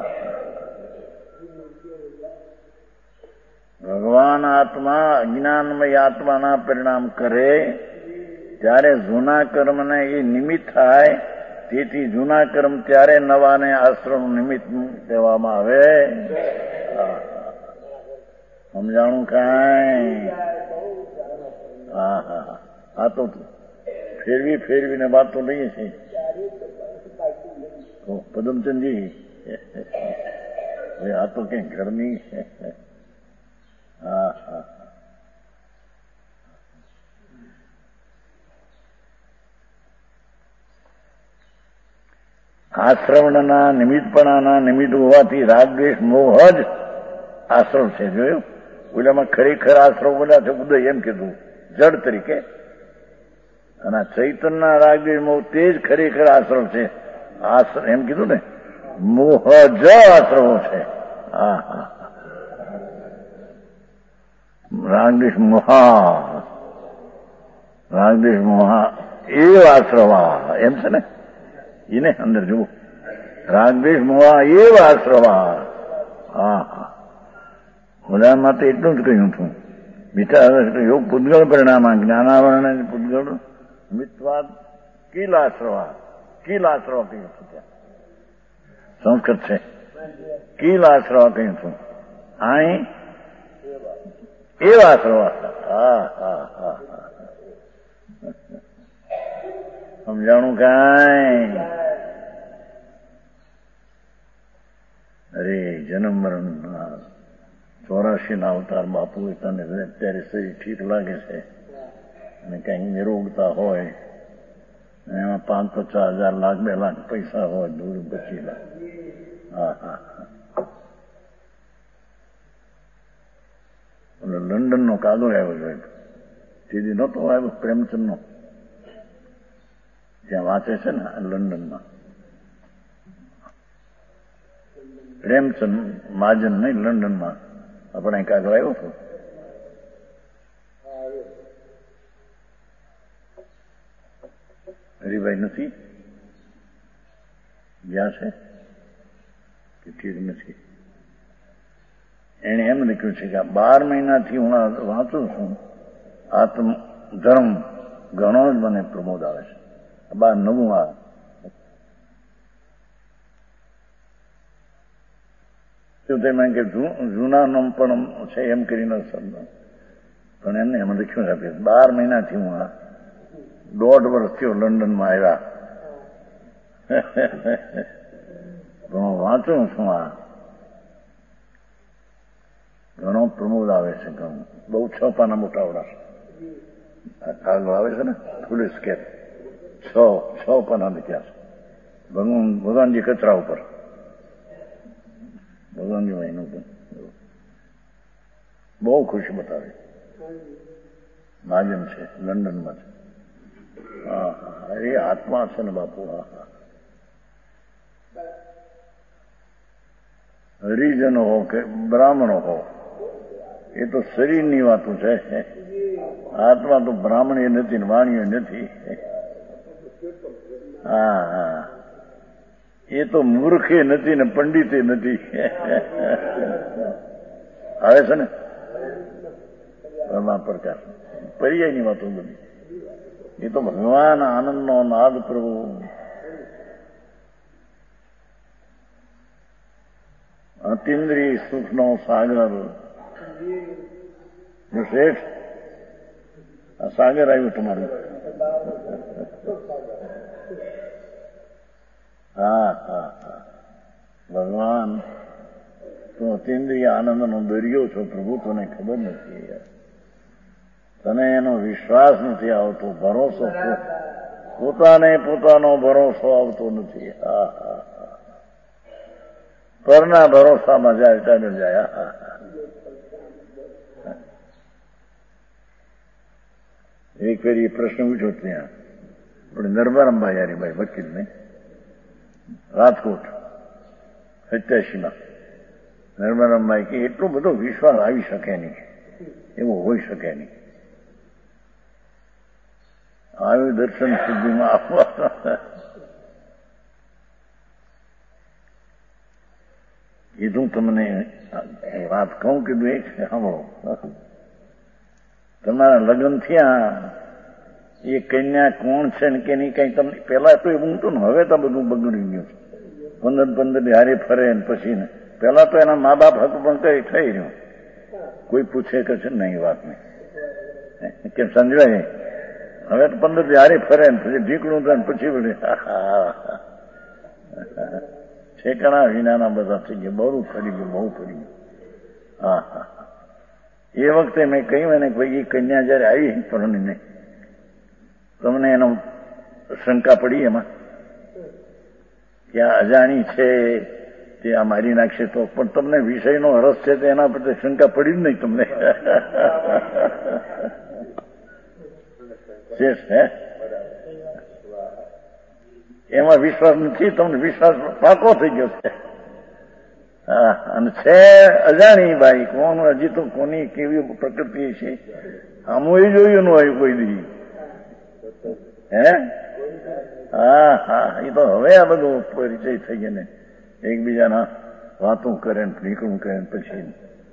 ભગવાન આત્મા અજ્ઞાનમય આત્માના પરિણામ કરે ત્યારે જૂના કર્મને એ નિમિત્ત થાય. તેથી જૂના કર્મ ત્યારે નવાને આશ્રમ નિમિત્ત કહેવામાં આવે. સમજાણું કાંઈ? હા હા આ તો ફેરવી ફેરવીને વાતો લઈએ છીએ. પદમચંદજી આ તો કઈ ઘરની. હા હા આશ્રવણના નિમિત્તપણાના નિમિત્ત હોવાથી રાગદ્વેષ મોહ જ આશ્રવ છે. જોયું? ઓલામાં ખરેખર આશ્રવ બોલ્યા છે ઉદય એમ કીધું જડ તરીકે, અને ચૈતનના રાગદ્વેષ મોહ તે જ ખરેખર આશ્રવ છે. આશ્રવ એમ કીધું ને, મોહ જ આશ્રવો છે. હા હા રાગદ્વેષ મોહા રાગદ્વેષ મોહા એ આશ્રવા એમ છે ને. એને અંદર જુઓ રાગદ્વેષ મોહા એ આશ્રવા. હા હા ઓલા માટે એટલું જ કહ્યું છું. બીજા યોગ પૂતગળ પરિણામ જ્ઞાનાવરણ પૂતગળ મિત્વાદ કિલ આશ્રવા કિલ આશ્રવા કહ્યું છું ત્યાં. સંસ્કૃત છે. કીલ આશ્રવા કહ્યું છું. અહીં એવા આશ્રવા. હા હા હા સમજાણું કાંઈ? અરે જન્મ મરણ ચોરાશી ના અવતાર બાપુ તને અત્યારે શરીર ઠીક લાગે છે અને કઈ નિરોગતા હોય એમાં પાંચ પચાસ હજાર લાખ બે લાખ પૈસા હોય દૂર પચી લાખ. હા હા લંડન નો કાગળ આવ્યો છે સીધી નહોતો આવ્યો પ્રેમચંદ નો, જ્યાં વાંચે છે ને લંડનમાં. પ્રેમચંદ મહાજન નહીં લંડનમાં આપણે કાગળ આવ્યો હતો. હરિભાઈ નથી ગયા છે કે ઠીક નથી. એને એમ લખ્યું છે કે આ બાર મહિનાથી હું વાંચું છું આત્મ ધર્મ ઘણો જ મને પ્રમોદ આવે છે. બાર નવું આ તેમાં કે જૂના નામ પણ છે એમ કરીને શબ્દ પણ એમને એમ લખ્યું છે બાર મહિનાથી હું આ દોઢ વર્ષ થયો લંડનમાં આવ્યા હું વાંચું છું આ ઘણો પ્રમોદ આવે છે. ઘણું બહુ છ પાના મોટાવડા કાગળ આવે છે ને ફૂલી સ્કેલ છ છ પાના લખ્યા છે. ભગવાન ભગવાનજી કચરા ઉપર ભગવાનજી મહિનું પણ બહુ ખુશી બતાવે. મહાજન છે લંડનમાં છે. હા હા એ આત્મા છે ને બાપુ. હા હા હરિજનો હો કે બ્રાહ્મણો હો એ તો શરીરની વાતો છે. આત્મા તો બ્રાહ્મણ એ નથી ને વાણીઓ નથી. હા હા એ તો મૂર્ખે નથી ને પંડિતે નથી. આવે છે ને પરમા પ્રકાશ પર્યાયની વાતો બધી. એ તો ભગવાન આનંદનો નાદ પ્રભુ. અતિન્દ્રિય સુખનો સાગર શેઠ આ સાગર આવ્યું તમારું. હા હા હા ભગવાન તું અતિન્દ્રિય આનંદનો દરિયો છો પ્રભુ, તને ખબર નથી. તને એનો વિશ્વાસ નથી આવતો, ભરોસો પોતાને પોતાનો ભરોસો આવતો નથી. હા હા હા પરના ભરોસામાં જાય ચાલ્યો જાય. હા હા એક ફેરી પ્રશ્ન પૂછ્યો ત્યાં આપણે નરબરમભાઈ હરિભાઈ વકીલ નહીં રાજકોટ સત્યાસીમાં નરબરમભાઈ કે એટલો બધો વિશ્વાસ આવી શકે નહીં, એવો હોઈ શકે નહીં. આવ્યું દર્શન સુધીમાં આપવા કીધું તમને વાત કહું કીધું એક સાંભળો. તમારા લગ્ન થયા એ કન્યા કોણ છે ને કે નહીં કઈ તમને પેલા તો એવું હતું ને, હવે તો બધું બગડી ગયું છે. પંદર પંદર હારે ફરે ને પછી ને પેલા તો એના મા બાપ હતું પણ કઈ થઈ રહ્યું કોઈ પૂછે કે છે નહીં વાત નહીં કેમ સમજવાય. હવે તો પંદર હારે ફરે ને પછી ઢીકડું થાય ને પછી વળે ઠેકાણા વિનાના બધા થઈ ગયા. બહુ ફરી ગયું બહુ ફરી ગયું. હા હા એ વખતે મેં કહ્યું એને ભાઈ એ કન્યા જયારે આવી પરણીને તમને એનો શંકા પડી એમાં કે આ અજાણી છે તે આ મારી નાખશે તો, પણ તમને વિષયનો રસ છે તો એના પર શંકા પડી જ નહીં તમને. શેષ હે એમાં વિશ્વાસ નથી, તમને વિશ્વાસ પાકો થઈ ગયો છે. હા અને છે અજાણી ભાઈ કોણ હજી તો કોની કેવી પ્રકૃતિ છે આમું એ જોયું ન હોય કોઈ દી. હે હા હા એ તો હવે આ બધું પરિચય થઈ ગયો ને એકબીજાના વાતો કરે ને નીકળું કરે ને પછી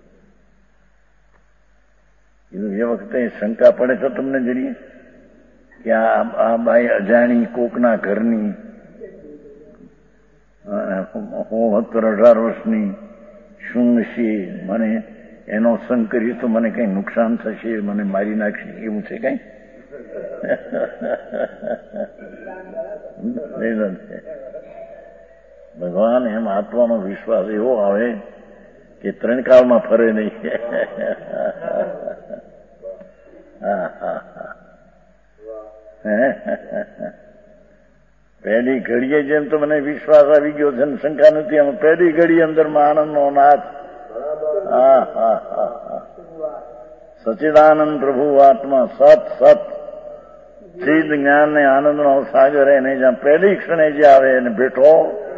એ વખતે શંકા પડે તો તમને જરીએ કે આ બાઈ અજાણી કોકના ઘરની હું સત્તર અઢાર વર્ષની શું છે, મને એનો સંગ કરીશ તો મને કઈ નુકસાન થશે, મને મારી નાખશે, એવું છે કઈ? ભગવાન એમ આત્માનો વિશ્વાસ એવો આવે કે ત્રણ કાળમાં ફરે નહીં. પહેલી ઘડીએ જેમ તો મને વિશ્વાસ આવી ગયો છે, શંકા નથી, એમ પહેલી ઘડી અંદરમાં આનંદનો નાથ. હા હા હા હા સચિદાનંદ પ્રભુ આત્મા સત સત ચિદ જ્ઞાન ને આનંદનો સાગર એને જ્યાં પહેલી ક્ષણે જે આવે એને બેઠો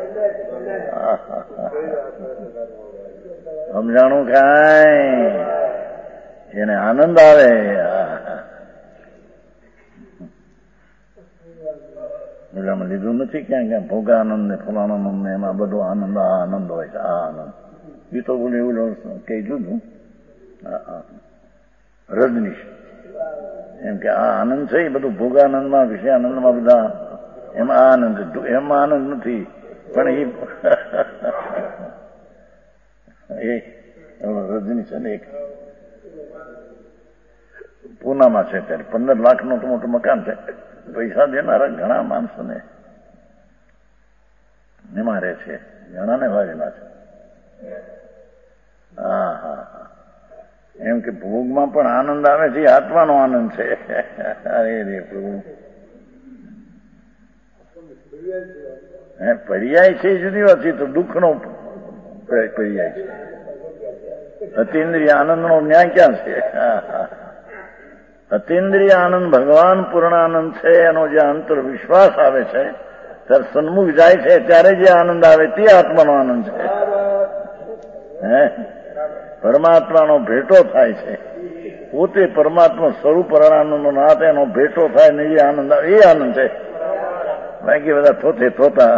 સમજાણું કાંઈ એને આનંદ આવે. પેલામાં લીધું નથી ક્યાં ક્યાં ભોગાનંદ ને ફલાણાનંદ ને એમાં બધો આનંદ આ આનંદ હોય છે. આ આનંદ એ તો બોલે એવું કઈ જુદું. રજનીશ એમ કે આ આનંદ છે એ બધું ભોગાનંદમાં વિષયાનંદમાં બધા એમાં આનંદ, એમાં આનંદ નથી. પણ એ રજની છે ને એક પૂનામાં છે, ત્યારે પંદર લાખ નું તો મોટું મકાન છે, પૈસા દેનારા ઘણા માણસો ને એમાં રહે છે, ઘણા ને વાગેલા છે. હા હા હા એમ કે ભોગમાં પણ આનંદ આવે છે, આત્માનો આનંદ છે. અરે રે પ્રભુ, પર્યાય છે જુદી વાત છે, તો દુઃખનો પર્યાય છે. અતિન્દ્રિય આનંદનો ન્યાય ક્યાં છે? અતિન્દ્રિય આનંદ ભગવાન પૂર્ણ આનંદ છે, એનો જે અંતર વિશ્વાસ આવે છે, ત્યારે સન્મુખ જાય છે ત્યારે જે આનંદ આવે તે આત્માનો આનંદ છે. હે પરમાત્માનો ભેટો થાય છે, પોતે પરમાત્મા સ્વરૂપ પરમાનંદનો નાથ, એનો ભેટો થાય ને જે આનંદ આવે એ આનંદ છે. બાકી બધા થોતે થોતા.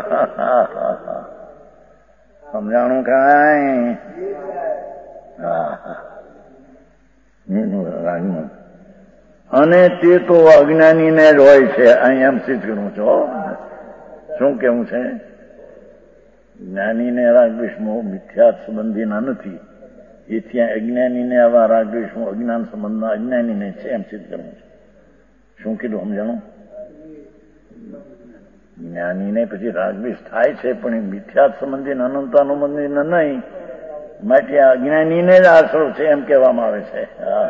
સમજાણું કાંઈ? અને તે તો અજ્ઞાનીને જ હોય છે. અહીં એમ સિદ્ધ કરું છું. શું કેવું છે? જ્ઞાનીને રાગદ્વેષમો મિથ્યાત સંબંધીના નથી, એથી અજ્ઞાનીને આવા રાગદ્વેષમો અજ્ઞાન સંબંધના અજ્ઞાનીને છે, એમ સિદ્ધ કરવું છે. શું કીધું સમજાણું? જ્ઞાનીને પછી રાગદ્વેષ થાય છે, પણ એ મિથ્યાત સંબંધી અનંતાનુબંધી નહીં, માટે અજ્ઞાનીને જ આશરો છે એમ કહેવામાં આવે છે.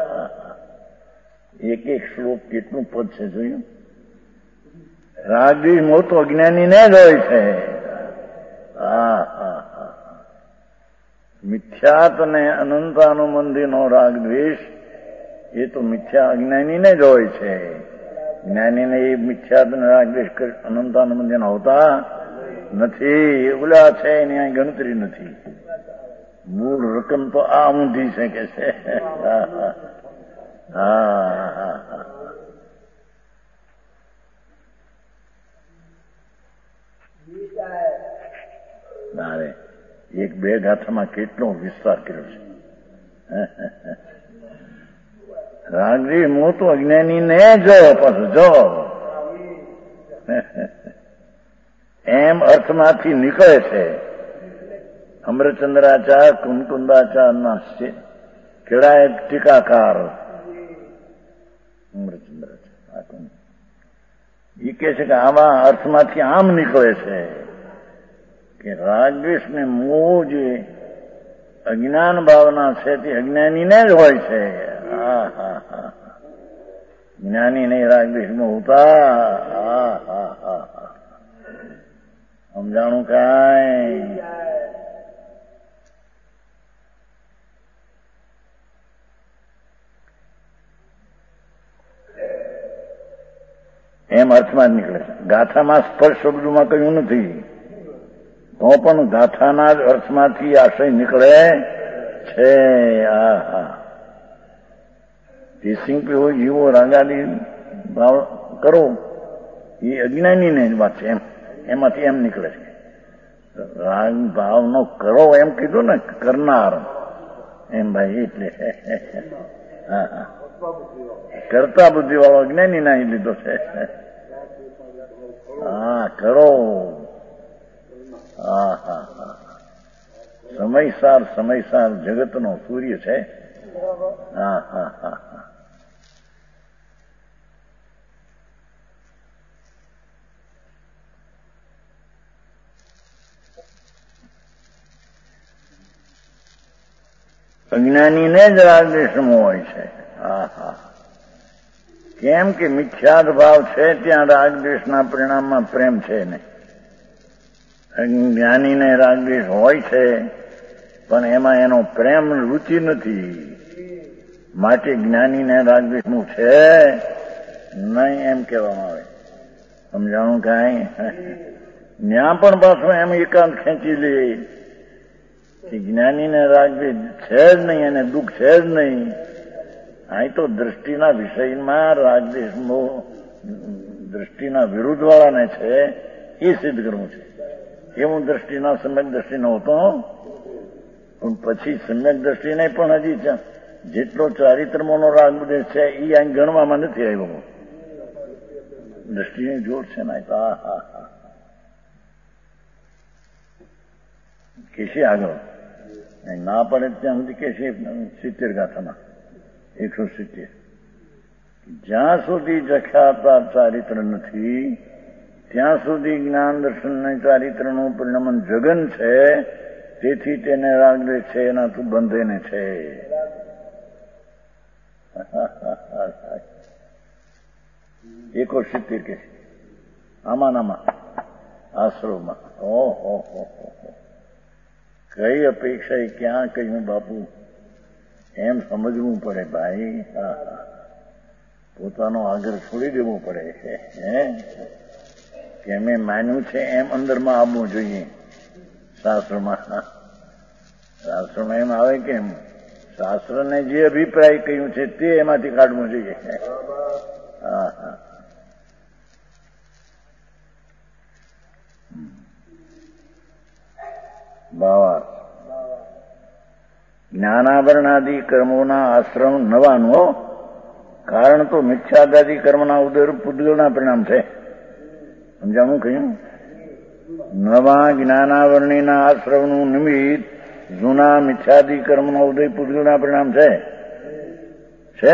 એક એક શ્લોક કેટલું પદ છે જોયું? રાગદ્વેષ મોહ તો અજ્ઞાનીને જ હોય છે. હા હા હા મિથ્યાત અને અનંતાનુબંધીનો રાગદ્વેષ એ તો મિથ્યા અજ્ઞાનીને જ હોય છે. જ્ઞાનીને એ મિથ્યાત અને રાગદ્વેષ અનંતાનુબંધીના હોતા નથી. ઓલા છે એની અહીં ગણતરી નથી. મૂળ રકમ તો આ ઊંધી છે કે છે. હા હા હા નારે એક બે ગાથામાં કેટલો વિસ્તાર કર્યો છે. રાગદ્વેષ મોહ તો અજ્ઞાનીને જો પાછું જો એમ અર્થમાંથી નીકળે છે. અમરચંદ્રાચાર્ય કુંકુંદાચાર્યના કેળાય ટીકાકાર અમરચંદ્રાચાર્ય એ કે છે કે આવા અર્થમાંથી આમ નીકળે છે કે રાગદ્વેષ ને મોહ જે અજ્ઞાન ભાવના છે તે અજ્ઞાનીને જ હોય છે. હા હા હા જ્ઞાની નહીં રાગદ્વેષ મોહ હોતા. હા હા હા હા સમજાણું કાંઈ? એમ અર્થમાં જ નીકળે છે. ગાથામાં સ્પર્શ શબ્દમાં કહ્યું નથી, તો પણ ગાથાના જ અર્થમાંથી આશય નીકળે છે. આ હા ટેસિંગ પે હોય જીવો રાગાદી ભાવ કરો એ અજ્ઞાનીને જ વાત છે. એમ એમાંથી એમ નીકળે છે. રાગ ભાવનો કરો એમ કીધું ને, કરનાર એમ ભાઈ, એટલે હા હા કરતા બુદ્ધિ વાળો અજ્ઞાની ના લીધો છે. હા કરો. હા હા હા સમયસાર સમયસાર જગતનો સૂર્ય છે. હા હા હા હા અજ્ઞાનીને જ રાગદ્વેષમાં હોય છે. હા હા કેમ કે મિથ્યાદ ભાવ છે ત્યાં રાગદ્વેષના પરિણામમાં પ્રેમ છે નહીં. જ્ઞાનીને રાગદ્વેષ હોય છે પણ એમાં એનો પ્રેમ રુચિ નથી. માટે જ્ઞાનીને રાગદ્વેષનું છે નહીં એમ કહેવામાં આવે. સમજાણું કાંઈ? ત્યાં પણ પાછું એમ એકાંત ખેંચી લે કે જ્ઞાનીને રાગદ્વેષ છે જ નહીં અને દુઃખ છે જ નહીં. અહીં તો દ્રષ્ટિના વિષયમાં રાગદ્વેષનો દ્રષ્ટિના વિરુદ્ધવાળાને છે એ સિદ્ધ કરવું છે. એવું દ્રષ્ટિના સમ્યક દ્રષ્ટિનો હતો પણ પછી સમ્યક દ્રષ્ટિને પણ હજી જેટલો ચારિત્રમોનો રાગદ્વેષ છે એ અહીં ગણવામાં નથી આવ્યો. દ્રષ્ટિની જોર છે ને. હા હા હા કેશી આગળ ના પડે ત્યાં સુધી કેશી સિત્તેર ગાથામાં એકસો સિત્તેર જ્યાં સુધી જખ્યાતા ચારિત્ર નથી ત્યાં સુધી જ્ઞાન દર્શન ચારિત્રનું પરિણમન જગન છે. તેથી તેને રાગદ્વેષ છે એનાથી બંધેને છે. એકો સિત્તેર કે આમાં નામાં આશ્રમમાં ઓહો હો કઈ અપેક્ષા એ ક્યાં કહ્યું બાપુ એમ સમજવું પડે ભાઈ. પોતાનો આગ્રહ છોડી દેવું પડે હે કે મેં માન્યું છે એમ અંદરમાં આવવું જોઈએ. શાસ્ત્રમાં શાસ્ત્રમાં એમ આવે કેમ શાસ્ત્રને જે અભિપ્રાય કહ્યું છે તે એમાંથી કાઢવું જોઈએ. હા હા બાવા જ્ઞાનાવરણાદિ કર્મોના આશ્રમ નવાનો કારણ તો મિથ્યાદાદિ કર્મના ઉદય પૂતગલના પરિણામ છે. સમજાણું કહ્યું? નવા જ્ઞાનાવરણીના આશ્રમનું નિમિત્ત જૂના મિથ્યાદિ કર્મના ઉદય પૂતગલના પરિણામ છે છે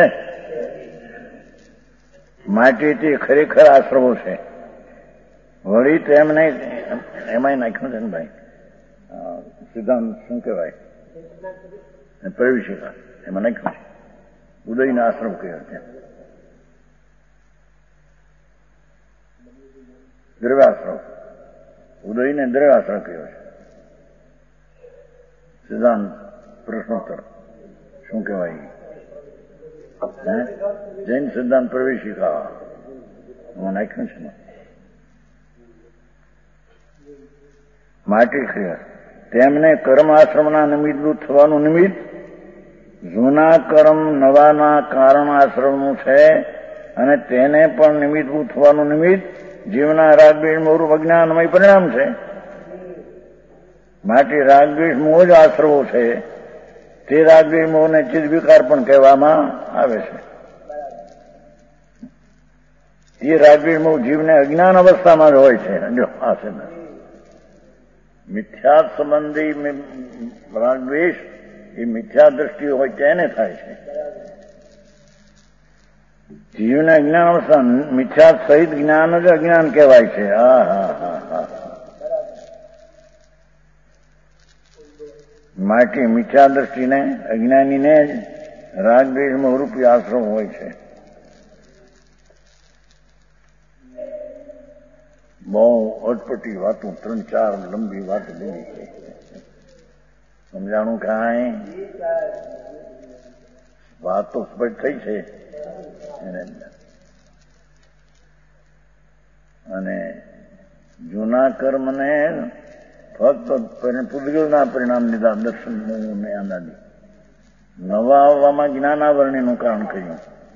માટે તે ખરેખર આશ્રમો છે. વળી તેમને એમાંય નાખ્યું છે ને ભાઈ સિદ્ધાંત શું કહેવાય પ્રવેશિકા એમાં નાખ્યું છે. ઉદયના આશ્રમ કહેવાય ત્યાં દ્રવ્યાશ્રમ ઉદયને દ્રવ્યાશ્રમ કહેવાય છે. સિદ્ધાંત પ્રશ્નોત્તર શું કહેવાય જૈન સિદ્ધાંત પ્રવેશિકા એમાં નાખ્યું છે. માટે તેમને કર્મ આશ્રમના નિમિત્તભૂત થવાનું નિમિત્ત જૂના કર્મ નવાના કારણ આશ્રમનું છે અને તેને પણ નિમિત્તભૂત થવાનું નિમિત્ત જીવના રાગદ્વેષ મોરું અજ્ઞાનમય પરિણામ છે. માટે રાગદ્વેષ મોહ જ આશ્રવો છે. તે રાગદ્વેષ મોહને ચિત્ત વિકાર પણ કહેવામાં આવે છે. એ રાગદ્વેષ મોહ જીવને અજ્ઞાન અવસ્થામાં જ હોય છે. જો આ છે મિથ્યા સંબંધી રાગદ્વેષ એ મિથ્યા દ્રષ્ટિ હોય તેને થાય છે. જીવને અજ્ઞાન અવસ્થા મિથ્યા સહિત જ્ઞાન જ અજ્ઞાન કહેવાય છે. હા હા હા હા માટે મિથ્યા દ્રષ્ટિને અજ્ઞાનીને જ રાગદ્વેષમાં રૂપી આશ્રમ હોય છે. બહુ અટપટી વાતો ત્રણ ચાર લંબી વાત બોલી છે. સમજાણું કાંઈ? વાત તો સ્પષ્ટ થઈ છે અને જૂના કર્મને ફક્ત પૂતગલના પરિણામ લીધા દર્શન ને આનાદી નવા આવવામાં જ્ઞાનાવરણીનું કારણ કહ્યું.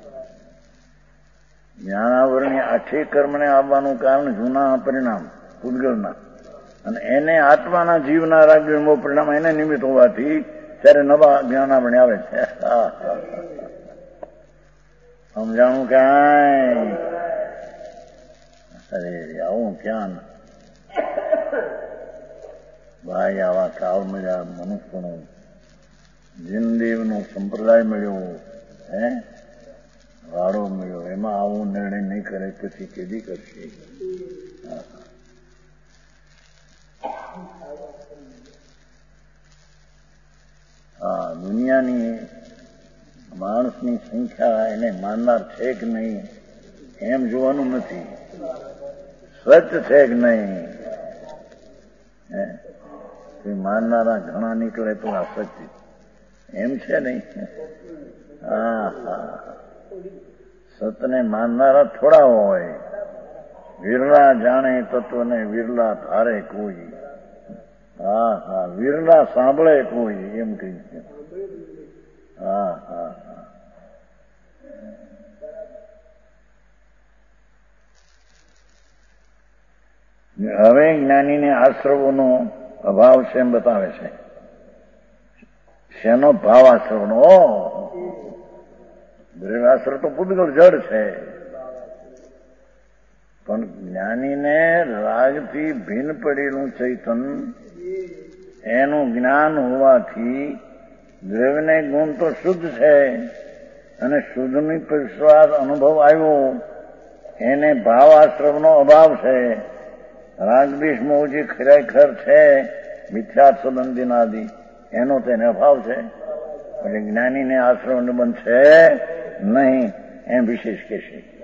જ્ઞાનાવરણી આઠે કર્મને આવવાનું કારણ જૂના પરિણામ પૂતગલના અને એને આત્માના જીવના રાગદ્વેષ પરિણામ એને નિમિત્ત હોવાથી ત્યારે નવા જ્ઞાનાવરણી આવે છે. સમજાણું કાંઈ? અરે આવું ક્યાં ભાઈ આવા કાળ મળ્યા, મનુષ્યનું જીનદેવનો સંપ્રદાય મળ્યો, હે વાળો મળ્યો, એમાં આવું નિર્ણય નહીં કરે પછી કેદી કરશે? હા, દુનિયાની માણસની સંખ્યા એને માનનાર છે કે નહીં એમ જોવાનું નથી, સચ છે કે નહીં. માનનારા ઘણા નીકળે તો આ સચ એમ છે નહીં. હા હા, સતને માનનારા થોડા હોય. વિરલા જાણે તત્વને વિરલા ધારે કોઈ. હા હા, વિરલા સાંભળે કોઈ એમ કહી છે. હા હા હા, હવે જ્ઞાનીને આશ્રવોનો અભાવ છે એમ બતાવે છે. શેનો ભાવ આશ્રવનો? દ્રવ્યાશ્રવ તો પૂતગળ જડ છે, પણ જ્ઞાનીને રાગથી ભિન્ન પડેલું ચૈતન એનું જ્ઞાન હોવાથી દ્રવ્યને ગુણ તો શુદ્ધ છે અને શુદ્ધની વિશ્વાસ અનુભવ આવ્યો, એને ભાવ આશ્રવનો અભાવ છે. રાગદ્વેષ મોહ જે ખરેખર છે મિથ્યા સંબંધીનાદિ એનો તેને અભાવ છે. એટલે જ્ઞાનીને આશ્રવ નિબંધ છે નહીં એમ વિશેષ કહેશે.